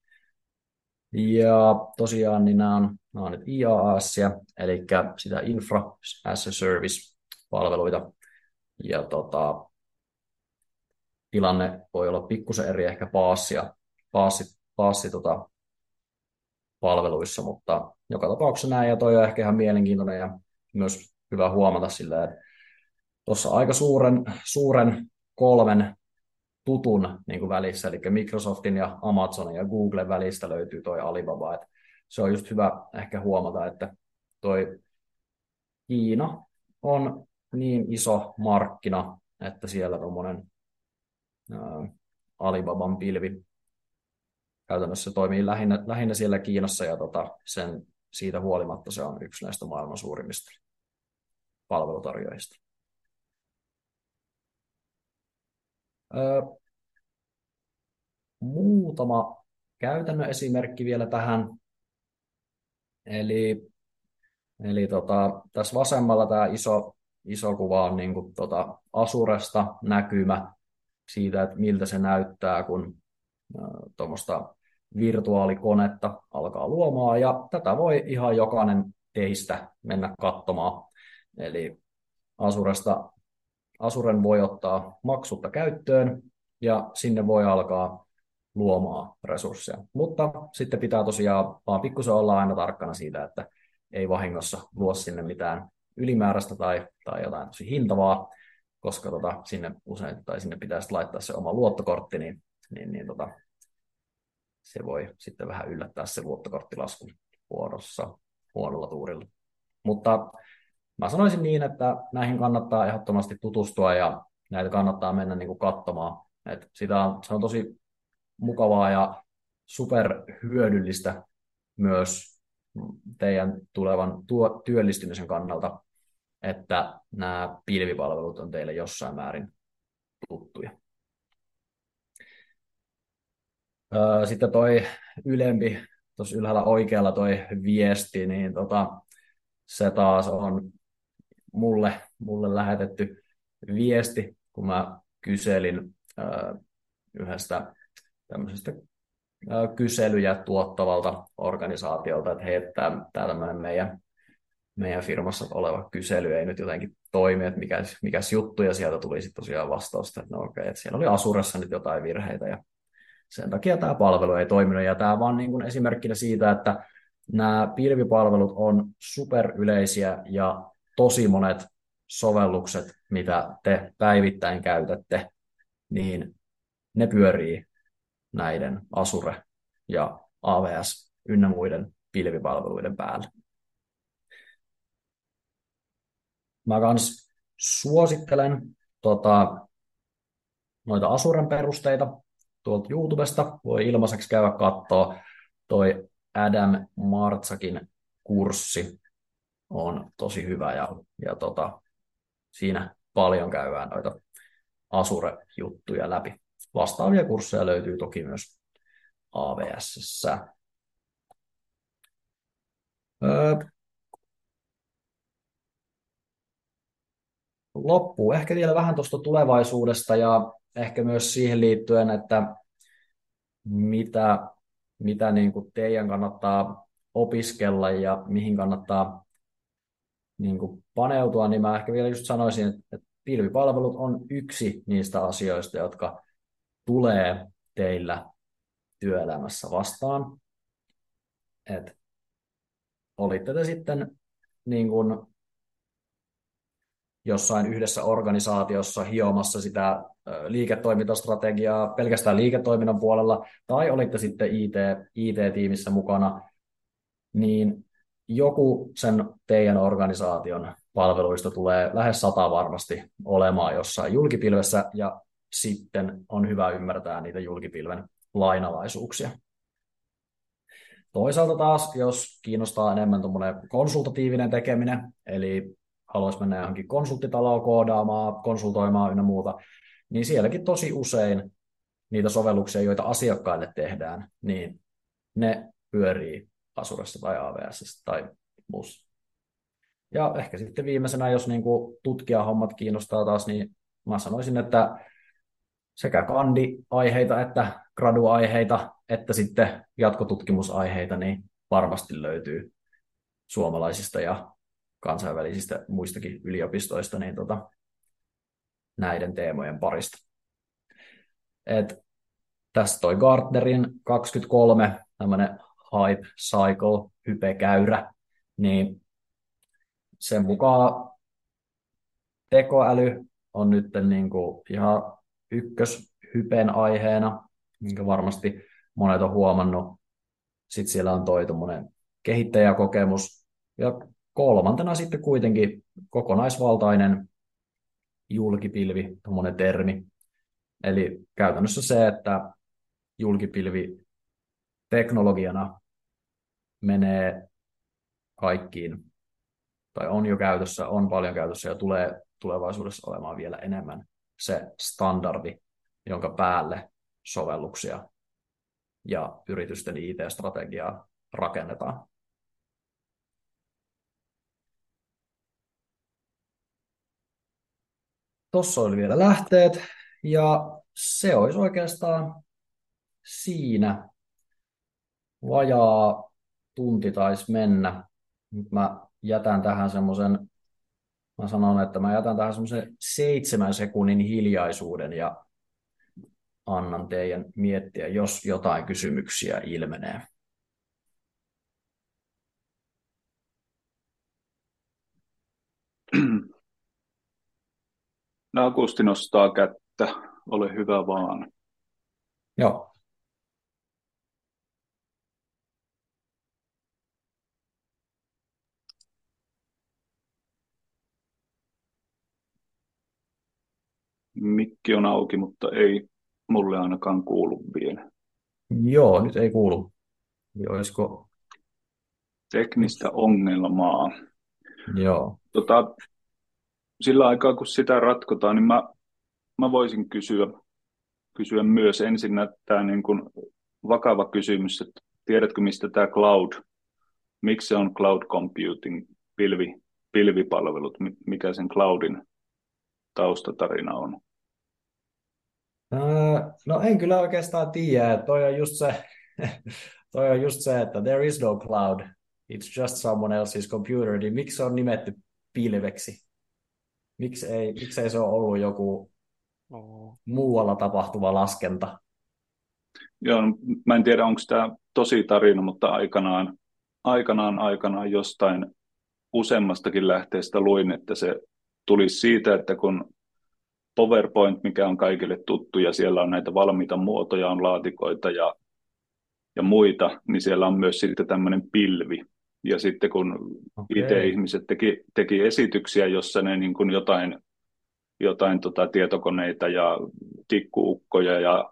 Ja tosiaan niin nämä on nyt IaaSia, eli sitä Infra as a Service-palveluita. Ja tilanne voi olla pikkusen eri ehkä palveluissa, mutta joka tapauksessa näin, ja toi on ehkä ihan mielenkiintoinen ja myös hyvä huomata sillä, että tuossa aika suuren kolmen tutun niin kuin välissä, eli Microsoftin ja Amazonin ja Googlen välistä löytyy toi Alibaba, että se on just hyvä ehkä huomata, että toi Kiina on niin iso markkina, että siellä tuommoinen Alibaban pilvi käytännössä toimii lähinnä siellä Kiinassa, ja siitä huolimatta se on yksi näistä maailman suurimmista palvelutarjoajista. Muutama käytännön esimerkki vielä tähän. Eli tässä vasemmalla tämä iso kuva on niin kuin Azuresta näkymä siitä, että miltä se näyttää, kun tuommoista virtuaalikonetta alkaa luomaan, ja tätä voi ihan jokainen teistä mennä katsomaan. Eli Azuren voi ottaa maksutta käyttöön, ja sinne voi alkaa luomaan resursseja. Mutta sitten pitää tosiaan vaan pikkusen olla aina tarkkana siitä, että ei vahingossa luo sinne mitään ylimääräistä tai jotain tosi hintavaa, koska sinne pitäisi laittaa se oma luottokortti, niin se voi sitten vähän yllättää se luottokorttilasku vuorossa huonolla tuurilla. Mutta mä sanoisin niin, että näihin kannattaa ehdottomasti tutustua ja näitä kannattaa mennä niin kuin katsomaan. Se on tosi mukavaa ja superhyödyllistä myös teidän tulevan työllistymisen kannalta, että nämä pilvipalvelut on teille jossain määrin tuttuja. Sitten toi ylempi, tuossa ylhäällä oikealla toi viesti, niin se taas on mulle lähetetty viesti, kun mä kyselin yhdestä tämmöisestä kyselyjä tuottavalta organisaatiolta, että hei, tämä tämmöinen meidän firmassa oleva kysely ei nyt jotenkin toimi, että mikäs juttu, ja sieltä tuli sitten tosiaan vastausta, että no okei, että siellä oli Azuressa nyt jotain virheitä, ja sen takia tämä palvelu ei toiminut, ja tämä vaan niin kuin esimerkkinä siitä, että nämä pilvipalvelut on superyleisiä, ja tosi monet sovellukset, mitä te päivittäin käytätte, niin ne pyörii näiden Azure ja AWS ynnä muiden pilvipalveluiden päällä. Mä kans suosittelen noita Azuren perusteita, tuolta YouTubesta, voi ilmaiseksi käydä katsoa. Toi Adam Martsakin kurssi on tosi hyvä ja siinä paljon käydään noita Azure-juttuja läpi. Vastaavia kursseja löytyy toki myös AWS:ssä. Loppuu ehkä vielä vähän tuosta tulevaisuudesta ja ehkä myös siihen liittyen, että mitä niin kuin teidän kannattaa opiskella ja mihin kannattaa niin kuin paneutua, niin mä ehkä vielä just sanoisin, että pilvipalvelut on yksi niistä asioista, jotka tulee teillä työelämässä vastaan. Et olitte te sitten niin kuin jossain yhdessä organisaatiossa hiomassa sitä liiketoimintastrategiaa pelkästään liiketoiminnan puolella, tai olitte sitten IT-tiimissä mukana, niin joku sen teidän organisaation palveluista tulee lähes 100 varmasti olemaan jossain julkipilvessä, ja sitten on hyvä ymmärtää niitä julkipilven lainalaisuuksia. Toisaalta taas, jos kiinnostaa enemmän tuommoinen konsultatiivinen tekeminen, eli haluaisi mennä johonkin konsulttitaloon koodaamaan, konsultoimaan ynnä muuta, niin sielläkin tosi usein niitä sovelluksia, joita asiakkaille tehdään, niin ne pyörii Azuressa tai AWS:ssä tai muussa. Ja ehkä sitten viimeisenä, jos niin kuin tutkijahommat kiinnostaa taas, niin mä sanoisin, että sekä kandi-aiheita että gradu-aiheita, että sitten jatkotutkimusaiheita, niin varmasti löytyy suomalaisista ja kansainvälisistä muistakin yliopistoista niin näiden teemojen parista. Tässä toi Gartnerin 23, tämmöinen hype cycle, hypekäyrä, niin sen mukaan tekoäly on nyt niin kuin ihan ykköshypen aiheena, minkä varmasti monet on huomannut. Sitten siellä on toi kehittäjäkokemus. Ja kolmantena sitten kuitenkin kokonaisvaltainen julkipilvi, tuommoinen termi. Eli käytännössä se, että julkipilvi teknologiana menee kaikkiin, tai on jo käytössä, on paljon käytössä ja tulee tulevaisuudessa olemaan vielä enemmän se standardi, jonka päälle sovelluksia ja yritysten IT-strategiaa rakennetaan. Tuossa oli vielä lähteet, ja se olisi oikeastaan siinä. Vajaa tunti taisi mennä. Nyt mä jätän tähän semmoisen 7 sekunnin hiljaisuuden ja annan teidän miettiä, jos jotain kysymyksiä ilmenee. Akusti nostaa kättä. Ole hyvä vaan. Joo. Mikki on auki, mutta ei mulle ainakaan kuulu vielä. Joo, nyt ei kuulu. Olisiko? Teknistä ongelmaa. Joo. Sillä aikaa, kun sitä ratkotaan, niin mä voisin kysyä myös ensin tämä niin kuin vakava kysymys, että tiedätkö mistä tämä cloud, miksi se on cloud computing, pilvipalvelut, mikä sen cloudin taustatarina on? No en kyllä oikeastaan tiedä. Toi on just se, että there is no cloud. It's just someone else's computer. Niin miksi se on nimetty pilveksi? Miksei se ole ollut joku muualla tapahtuva laskenta? Joo, mä en tiedä, onko tämä tosi tarina, mutta aikanaan jostain useammastakin lähteestä luin, että se tulisi siitä, että kun PowerPoint, mikä on kaikille tuttu, ja siellä on näitä valmiita muotoja, on laatikoita ja muita, niin siellä on myös sitten tämmöinen pilvi. Ja sitten kun IT-ihmiset teki esityksiä, jossa ne niin kuin jotain tietokoneita ja tikkuukkoja ja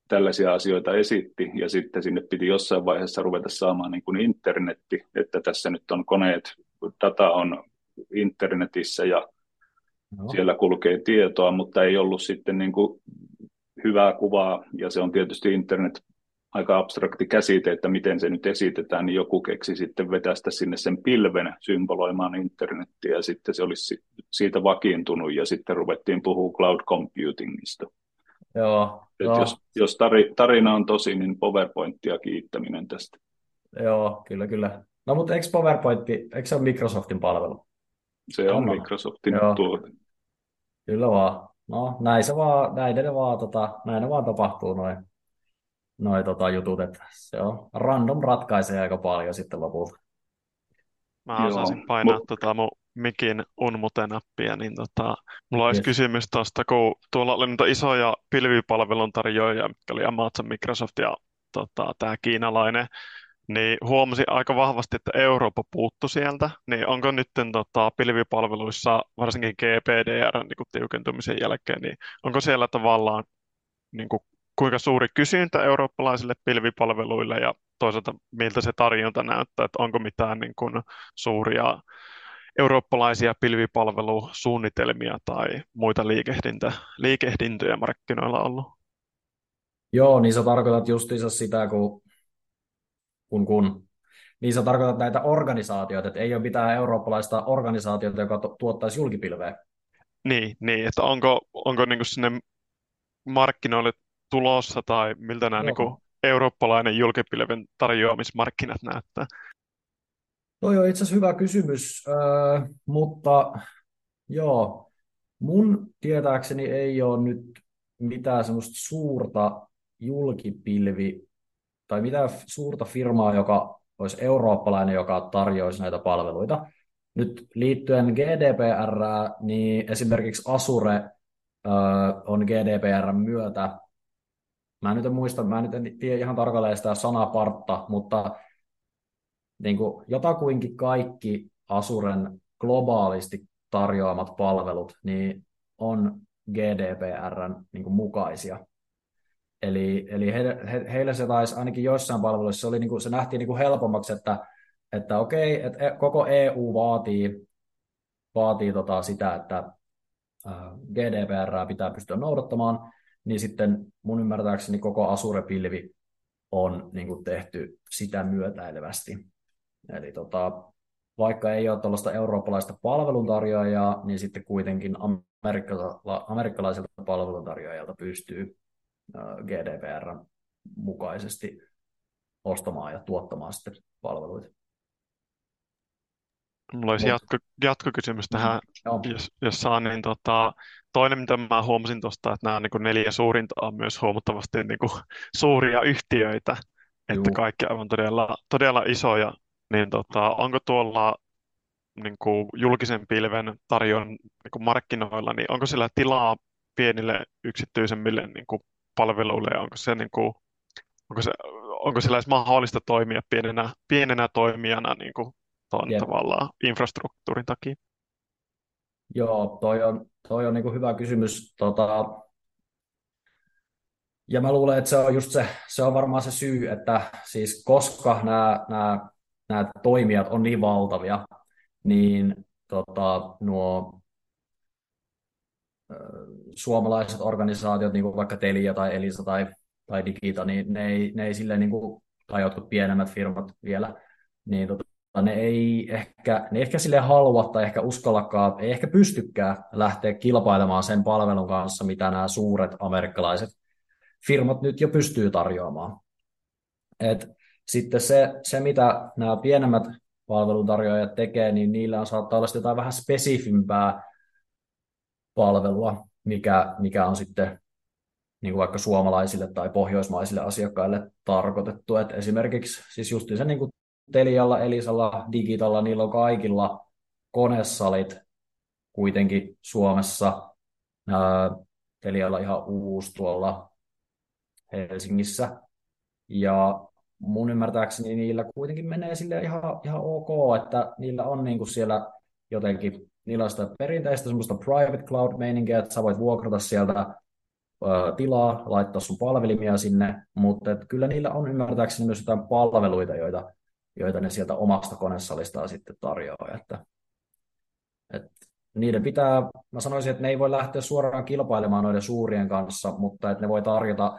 tällaisia asioita esitti, ja sitten sinne piti jossain vaiheessa ruveta saamaan niin kuin internetti, että tässä nyt on koneet, data on internetissä ja No. siellä kulkee tietoa, mutta ei ollut sitten niin kuin hyvää kuvaa, ja se on tietysti internet aika abstrakti käsite, että miten se nyt esitetään, niin joku keksi sitten vetästä sinne sen pilven symboloimaan internettiä, ja sitten se olisi siitä vakiintunut, ja sitten ruvettiin puhua cloud computingista. Joo, Et no, jos tarina on tosi, niin PowerPointia kiittäminen tästä. joo, kyllä, kyllä. No, mutta eikö PowerPoint, eikö se ole Microsoftin palvelu? Se on On. Microsoftin Joo, tuote. kyllä vaan. No, näin ne vaan tapahtuu jutut, että se on random ratkaisee aika paljon sitten lopulta. Mä Joo, osasin painaa mun mikin unmute-nappia, niin mulla olisi Yes. kysymys tuosta, kun tuolla oli niitä isoja pilvipalveluntarjoajia, mitkä oli Amazon, Microsoft ja tämä kiinalainen, niin huomasin aika vahvasti, että Eurooppa puuttu sieltä, niin onko nyt pilvipalveluissa, varsinkin GPDR niin kuin tiukentumisen jälkeen, niin onko siellä tavallaan niin kuin, kuinka suuri kysyntä eurooppalaisille pilvipalveluille ja toisaalta miltä se tarjonta näyttää, että onko mitään niin kuin, suuria eurooppalaisia pilvipalvelusuunnitelmia tai muita liikehdintöjä markkinoilla ollut? Joo, niin sä tarkoitat justiinsa sitä, kun. Niin sä tarkoitat näitä organisaatioita, että ei ole mitään eurooppalaista organisaatiota, joka tuottaisi julkipilveä. Niin, että onko niin kuin sinne markkinoille tulossa tai miltä nämä niin kuin Joo. eurooppalainen julkipilven tarjoamismarkkinat näyttää? Toi on itse asiassa hyvä kysymys, mutta joo, mun tietääkseni ei ole nyt mitään semmoista suurta julkipilvi tai mitään suurta firmaa, joka olisi eurooppalainen, joka tarjoaisi näitä palveluita. Nyt liittyen GDPR, niin esimerkiksi Azure on GDPRn myötä. Mä nyt en tiedä ihan tarkalleen sitä sanapartta, mutta niin kuin jotakuinkin kaikki Azuren globaalisti tarjoamat palvelut niin on GDPRn niin kuin mukaisia. Eli heille se taisi ainakin joissain palveluissa, se, oli, niin kuin, se nähtiin niin kuin helpommaksi, että okei, että koko EU vaatii sitä, että GDPR pitää pystyä noudattamaan, niin sitten mun ymmärtääkseni koko Azure-pilvi on niin kuin tehty sitä myötäilevästi. Eli vaikka ei ole tällaista eurooppalaista palveluntarjoajaa, niin sitten kuitenkin amerikkalaisilta palveluntarjoajilta pystyy GDPRn mukaisesti ostamaan ja tuottamaan sitten palveluita. Mulla olisi jatkokysymys tähän, Joo. jos saan, niin toinen, mitä mä huomasin tuosta, että nämä niin kuin 4 suurinta on myös huomattavasti niin kuin suuria yhtiöitä, että kaikki aivan todella isoja, niin onko tuolla niin kuin julkisen pilven tarjon niin kuin markkinoilla, niin onko siellä tilaa pienille yksityisemmille niin kuin palveluille, ja onko siellä edes mahdollista toimia pienenä toimijana niin kuin tuon tavallaan infrastruktuurin takia? Joo, toi on niin kuin hyvä kysymys. Ja mä luulen, että se on just se on varmaan se syy, että siis koska nämä toimijat on niin valtavia, niin nuo suomalaiset organisaatiot, niin kuin vaikka Telia tai Elisa tai Digita, niin ne ei silleen, niin kuin, tai jotkut pienemmät firmat vielä, niin ne ei ehkä silleen halua tai ehkä uskallakaan, ei ehkä pystykään lähteä kilpailemaan sen palvelun kanssa, mitä nämä suuret amerikkalaiset firmat nyt jo pystyy tarjoamaan. Et sitten se, mitä nämä pienemmät palveluntarjoajat tekee, niin niillä saattaa olla jotain vähän spesifimpää palvelua, mikä on sitten niin kuin vaikka suomalaisille tai pohjoismaisille asiakkaille tarkoitettu. Et esimerkiksi siis just se niin kuin Telialla, Elisalla, Digitalla, niillä on kaikilla konesalit kuitenkin Suomessa. Telialla ihan uusi tuolla Helsingissä. Ja mun ymmärtääkseni niillä kuitenkin menee sille ihan ok, että niillä on niin kuin siellä jotenkin, niillä on sitä perinteistä semmoista private cloud-meininkiä, että sä voit vuokrata sieltä tilaa laittaa sun palvelimia sinne, mutta kyllä niillä on ymmärtääkseni myös jotain palveluita, joita ne sieltä omasta konesalistaan sitten tarjoaa. Että niiden pitää, mä sanoisin, että ne ei voi lähteä suoraan kilpailemaan noiden suurien kanssa, mutta että ne voi tarjota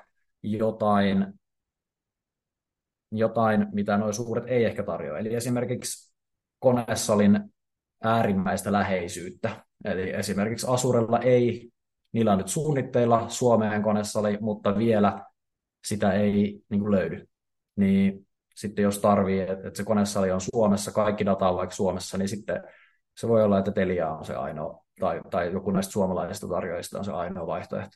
jotain, mitä nuo suuret ei ehkä tarjoa. Eli esimerkiksi konesalin äärimmäistä läheisyyttä. Eli esimerkiksi Azurella ei, niillä on nyt suunnitteilla Suomeen konesali, mutta vielä sitä ei niin kuin löydy. Niin sitten jos tarvii, että se konesali on Suomessa, kaikki data on vaikka Suomessa, niin sitten se voi olla, että Telia on se ainoa, tai joku näistä suomalaisista tarjoajista on se ainoa vaihtoehto.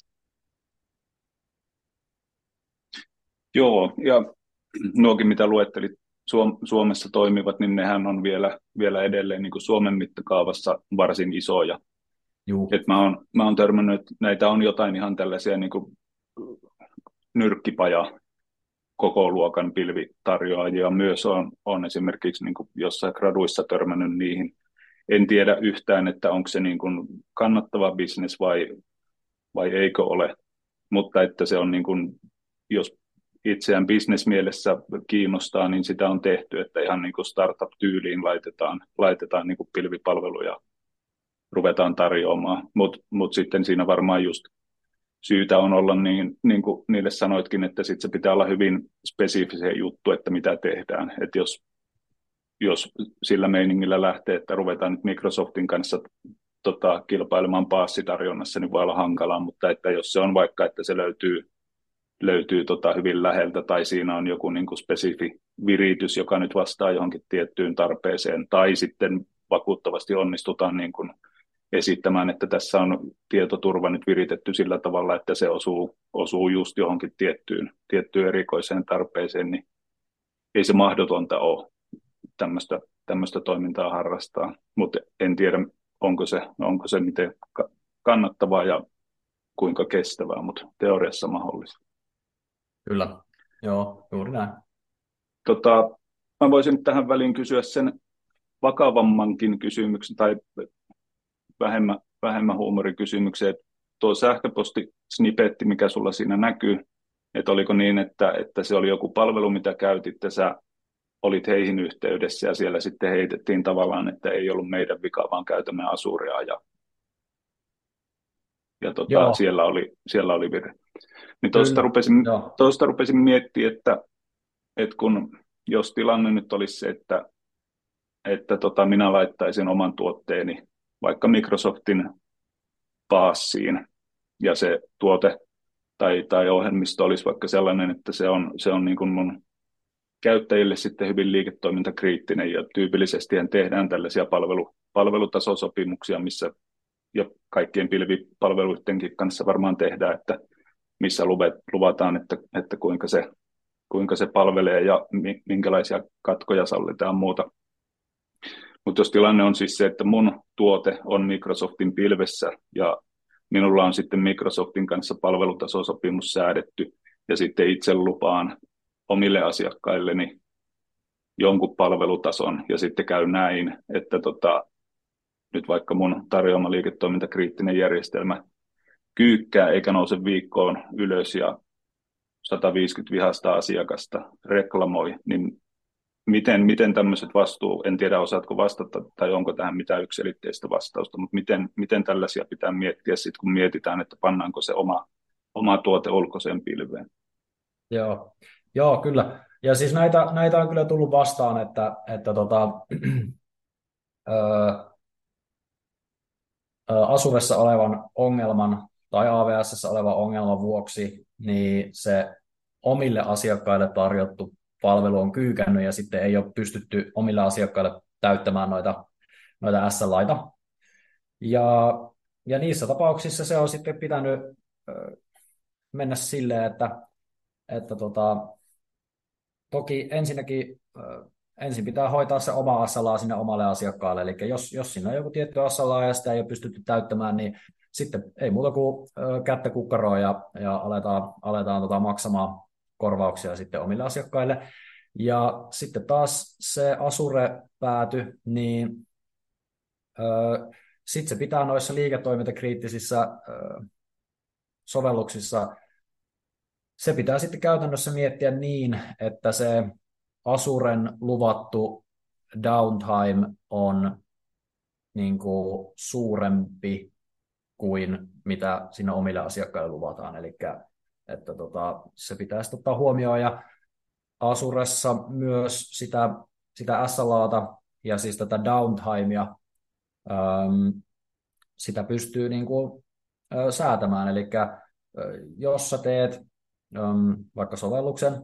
Joo, ja nuokin mitä luettelit Suomessa toimivat, niin nehän on vielä edelleen niin kuin Suomen mittakaavassa varsin isoja. Et mä oon törmännyt, että näitä on jotain ihan tällaisia niin kuin nyrkkipaja koko luokan pilvitarjoajia myös on esimerkiksi niin kuin jossain graduissa törmännyt niihin. En tiedä yhtään, että onko se niin kuin kannattava bisnes vai eikö ole, mutta että se on niin kuin, jos itseään bisnesmielessä kiinnostaa, niin sitä on tehty, että ihan niin kuin startup-tyyliin laitetaan niin kuin pilvipalveluja, ruvetaan tarjoamaan, mutta sitten siinä varmaan just syytä on olla niin kuin niille sanoitkin, että sitten se pitää olla hyvin spesifinen juttu, että mitä tehdään, että jos sillä meiningillä lähtee, että ruvetaan nyt Microsoftin kanssa kilpailemaan paassitarjonnassa, niin voi olla hankalaa, mutta että jos se on vaikka, että se löytyy hyvin läheltä tai siinä on joku niin kuin spesifi viritys, joka nyt vastaa johonkin tiettyyn tarpeeseen, tai sitten vakuuttavasti onnistutaan niin kuin esittämään, että tässä on tietoturva nyt viritetty sillä tavalla, että se osuu just johonkin tiettyyn erikoiseen tarpeeseen, niin ei se mahdotonta ole tämmöistä toimintaa harrastaa, mutta en tiedä, onko se miten kannattavaa ja kuinka kestävää, mutta teoriassa mahdollista. Kyllä, joo, juuri näin. Mä voisin tähän väliin kysyä sen vakavammankin kysymyksen tai vähemmän huumorikysymyksen, että tuo sähköpostisnipetti, mikä sulla siinä näkyy, että oliko niin, että se oli joku palvelu, mitä käytit, ja sä olit heihin yhteydessä, ja siellä sitten heitettiin tavallaan, että ei ollut meidän vika, vaan käytämme Azurea, ja siellä oli virhe. Niin tuosta rupesin miettimään, että jos tilanne nyt olisi se, että minä laittaisin oman tuotteeni vaikka Microsoftin paassiin, ja se tuote tai ohjelmisto olisi vaikka sellainen, että se on niin kuin mun käyttäjille sitten hyvin liiketoimintakriittinen, ja tyypillisesti tehdään tällaisia palvelutasosopimuksia, missä ja kaikkien pilvipalveluidenkin kanssa varmaan tehdään, että missä luvataan, että kuinka se palvelee ja minkälaisia katkoja sallitaan muuta. Mutta jos tilanne on siis se, että mun tuote on Microsoftin pilvessä ja minulla on sitten Microsoftin kanssa palvelutasosopimus säädetty ja sitten itse lupaan omille asiakkailleni jonkun palvelutason ja sitten käy näin, että nyt vaikka mun tarjoama liiketoimintakriittinen järjestelmä kyykkää eikä nouse viikkoon ylös ja 150 vihasta asiakasta reklamoi, niin miten tämmöiset en tiedä osaatko vastata tai onko tähän mitään yksiselitteistä vastausta, mutta miten tällaisia pitää miettiä sitten, kun mietitään, että pannaanko se oma tuote ulkoiseen pilveen. Joo, kyllä. Ja siis näitä on kyllä tullut vastaan, että Azuressa olevan ongelman tai AWS:ssä olevan ongelman vuoksi niin se omille asiakkaille tarjottu palvelu on kyykännyt ja sitten ei ole pystytty omille asiakkaille täyttämään noita SLAita. Ja niissä tapauksissa se on sitten pitänyt mennä silleen, että toki ensin pitää hoitaa se oma SLA sinne omalle asiakkaalle, eli jos siinä on joku tietty SLA ja sitä ei ole pystytty täyttämään, niin sitten ei muuta kuin kättä kukkaroon ja aletaan maksamaan korvauksia sitten omille asiakkaille. Ja sitten taas se Azure-pääty, niin sitten se pitää noissa liiketoimintakriittisissä sovelluksissa se pitää sitten käytännössä miettiä niin, että se Azuren luvattu downtime on niin kuin suurempi kuin mitä sinne omille asiakkaille luvataan. Eli että se pitää sitten ottaa huomioon. Ja Azuressa myös sitä SLAta ja siis tätä downtimea, sitä pystyy niin kuin, säätämään. Eli jos sä teet vaikka sovelluksen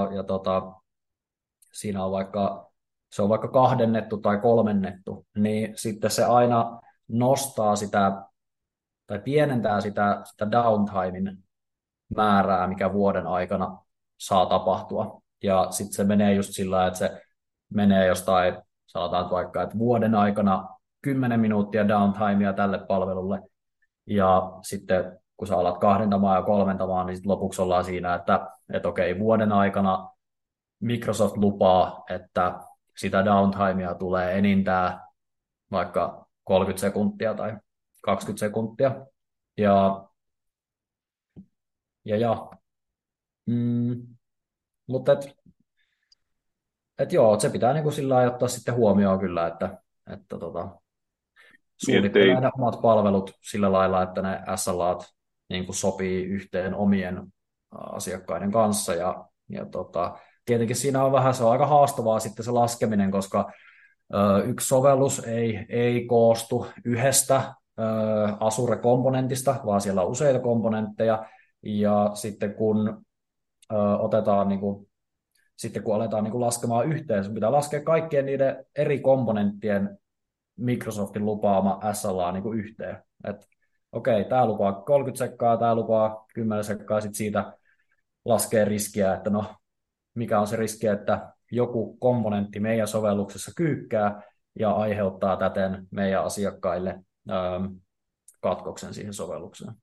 siinä on se on vaikka kahdennettu tai kolmennettu, niin sitten se aina nostaa sitä tai pienentää sitä downtimen määrää, mikä vuoden aikana saa tapahtua. Ja sitten se menee just sillä lailla, että se menee jostain, sanotaan vaikka, että vuoden aikana 10 minuuttia downtimea tälle palvelulle, ja sitten kun sä alat kahdentamaan ja kolmentamaan, niin sit lopuksi ollaan siinä, että okei, vuoden aikana Microsoft lupaa, että sitä downtimea tulee enintään vaikka 30 sekuntia tai 20 sekuntia. Mutta joo, se pitää niinku sillä lailla ottaa sitten huomioon kyllä, että suunnittelee ne omat palvelut sillä lailla, että ne SLAt niinku sopii yhteen omien asiakkaiden kanssa. Tietenkin siinä on se on aika haastavaa sitten se laskeminen, koska yksi sovellus ei koostu yhdestä Azure-komponentista, vaan siellä on useita komponentteja, ja sitten kun aletaan niin kuin laskemaan yhteen, sun pitää laskea kaikkien niiden eri komponenttien Microsoftin lupaama SLA niin kuin yhteen. Okei, tämä lupaa 30 sekkaa, tämä lupaa 10 sekkaa, sitten siitä laskee riskiä, että no, mikä on se riski, että joku komponentti meidän sovelluksessa kyykkää ja aiheuttaa täten meidän asiakkaille katkoksen siihen sovellukseen.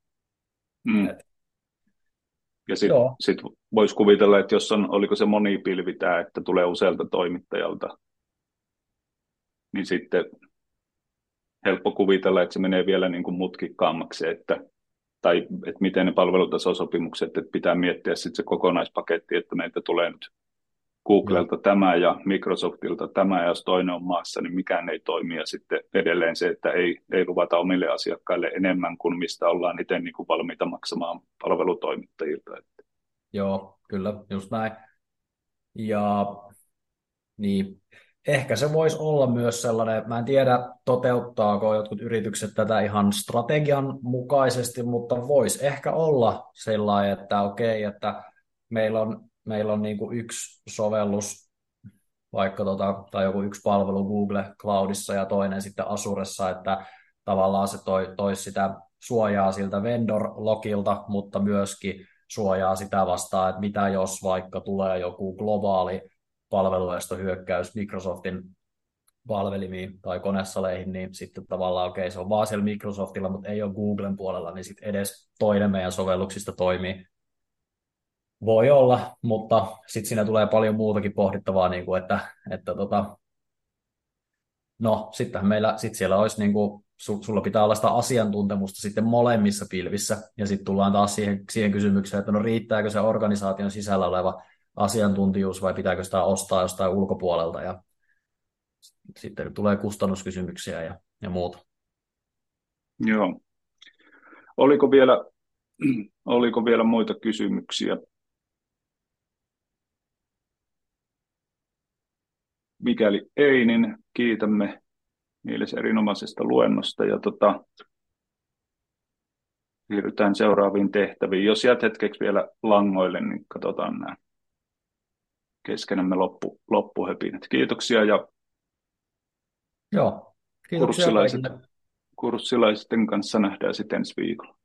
Ja sitten voisi kuvitella, että jos oliko se monipilvi tämä, että tulee usealta toimittajalta, niin sitten helppo kuvitella, että se menee vielä niin kuin mutkikkaammaksi, tai että miten ne palvelutasosopimukset, että pitää miettiä sitten se kokonaispaketti, että meiltä tulee nyt Googlelta tämä ja Microsoftilta tämä, ja jos toinen on maassa, niin mikään ei toimi, ja sitten edelleen se, että ei luvata omille asiakkaille enemmän kuin mistä ollaan itse niin kuin valmiita maksamaan palvelutoimittajilta. Joo, kyllä, just näin. Ja niin, ehkä se voisi olla myös sellainen, mä en tiedä toteuttaako jotkut yritykset tätä ihan strategian mukaisesti, mutta voisi ehkä olla sellainen, että okei, että meillä on niin kuin yksi sovellus, vaikka tai joku yksi palvelu Google Cloudissa ja toinen sitten Azuressa, että tavallaan se toisi sitä suojaa siltä vendor-lokilta, mutta myöskin suojaa sitä vastaan, että mitä jos vaikka tulee joku globaali palveluestohyökkäys Microsoftin palvelimiin tai konesaleihin, niin sitten tavallaan okei, se on vaan siellä Microsoftilla, mutta ei ole Googlen puolella, niin sitten edes toinen meidän sovelluksista toimii. Voi olla, mutta sitten siinä tulee paljon muutakin pohdittavaa, niin kuin no sittenhän siellä olisi niin kuin, sulla pitää olla sitä asiantuntemusta sitten molemmissa pilvissä, ja sitten tullaan taas siihen kysymykseen, että no riittääkö se organisaation sisällä oleva asiantuntijuus vai pitääkö sitä ostaa jostain ulkopuolelta, ja sitten tulee kustannuskysymyksiä ja muuta. Joo. Oliko vielä muita kysymyksiä? Mikäli ei, niin kiitämme Niilis erinomaisesta luennosta ja siirrytään seuraaviin tehtäviin. Jos jäät hetkeksi vielä langoille, niin katsotaan nämä keskenämme loppuhöpinät. Kiitoksia ja Joo, kiitoksia kurssilaisten kanssa nähdään sitten ensi viikolla.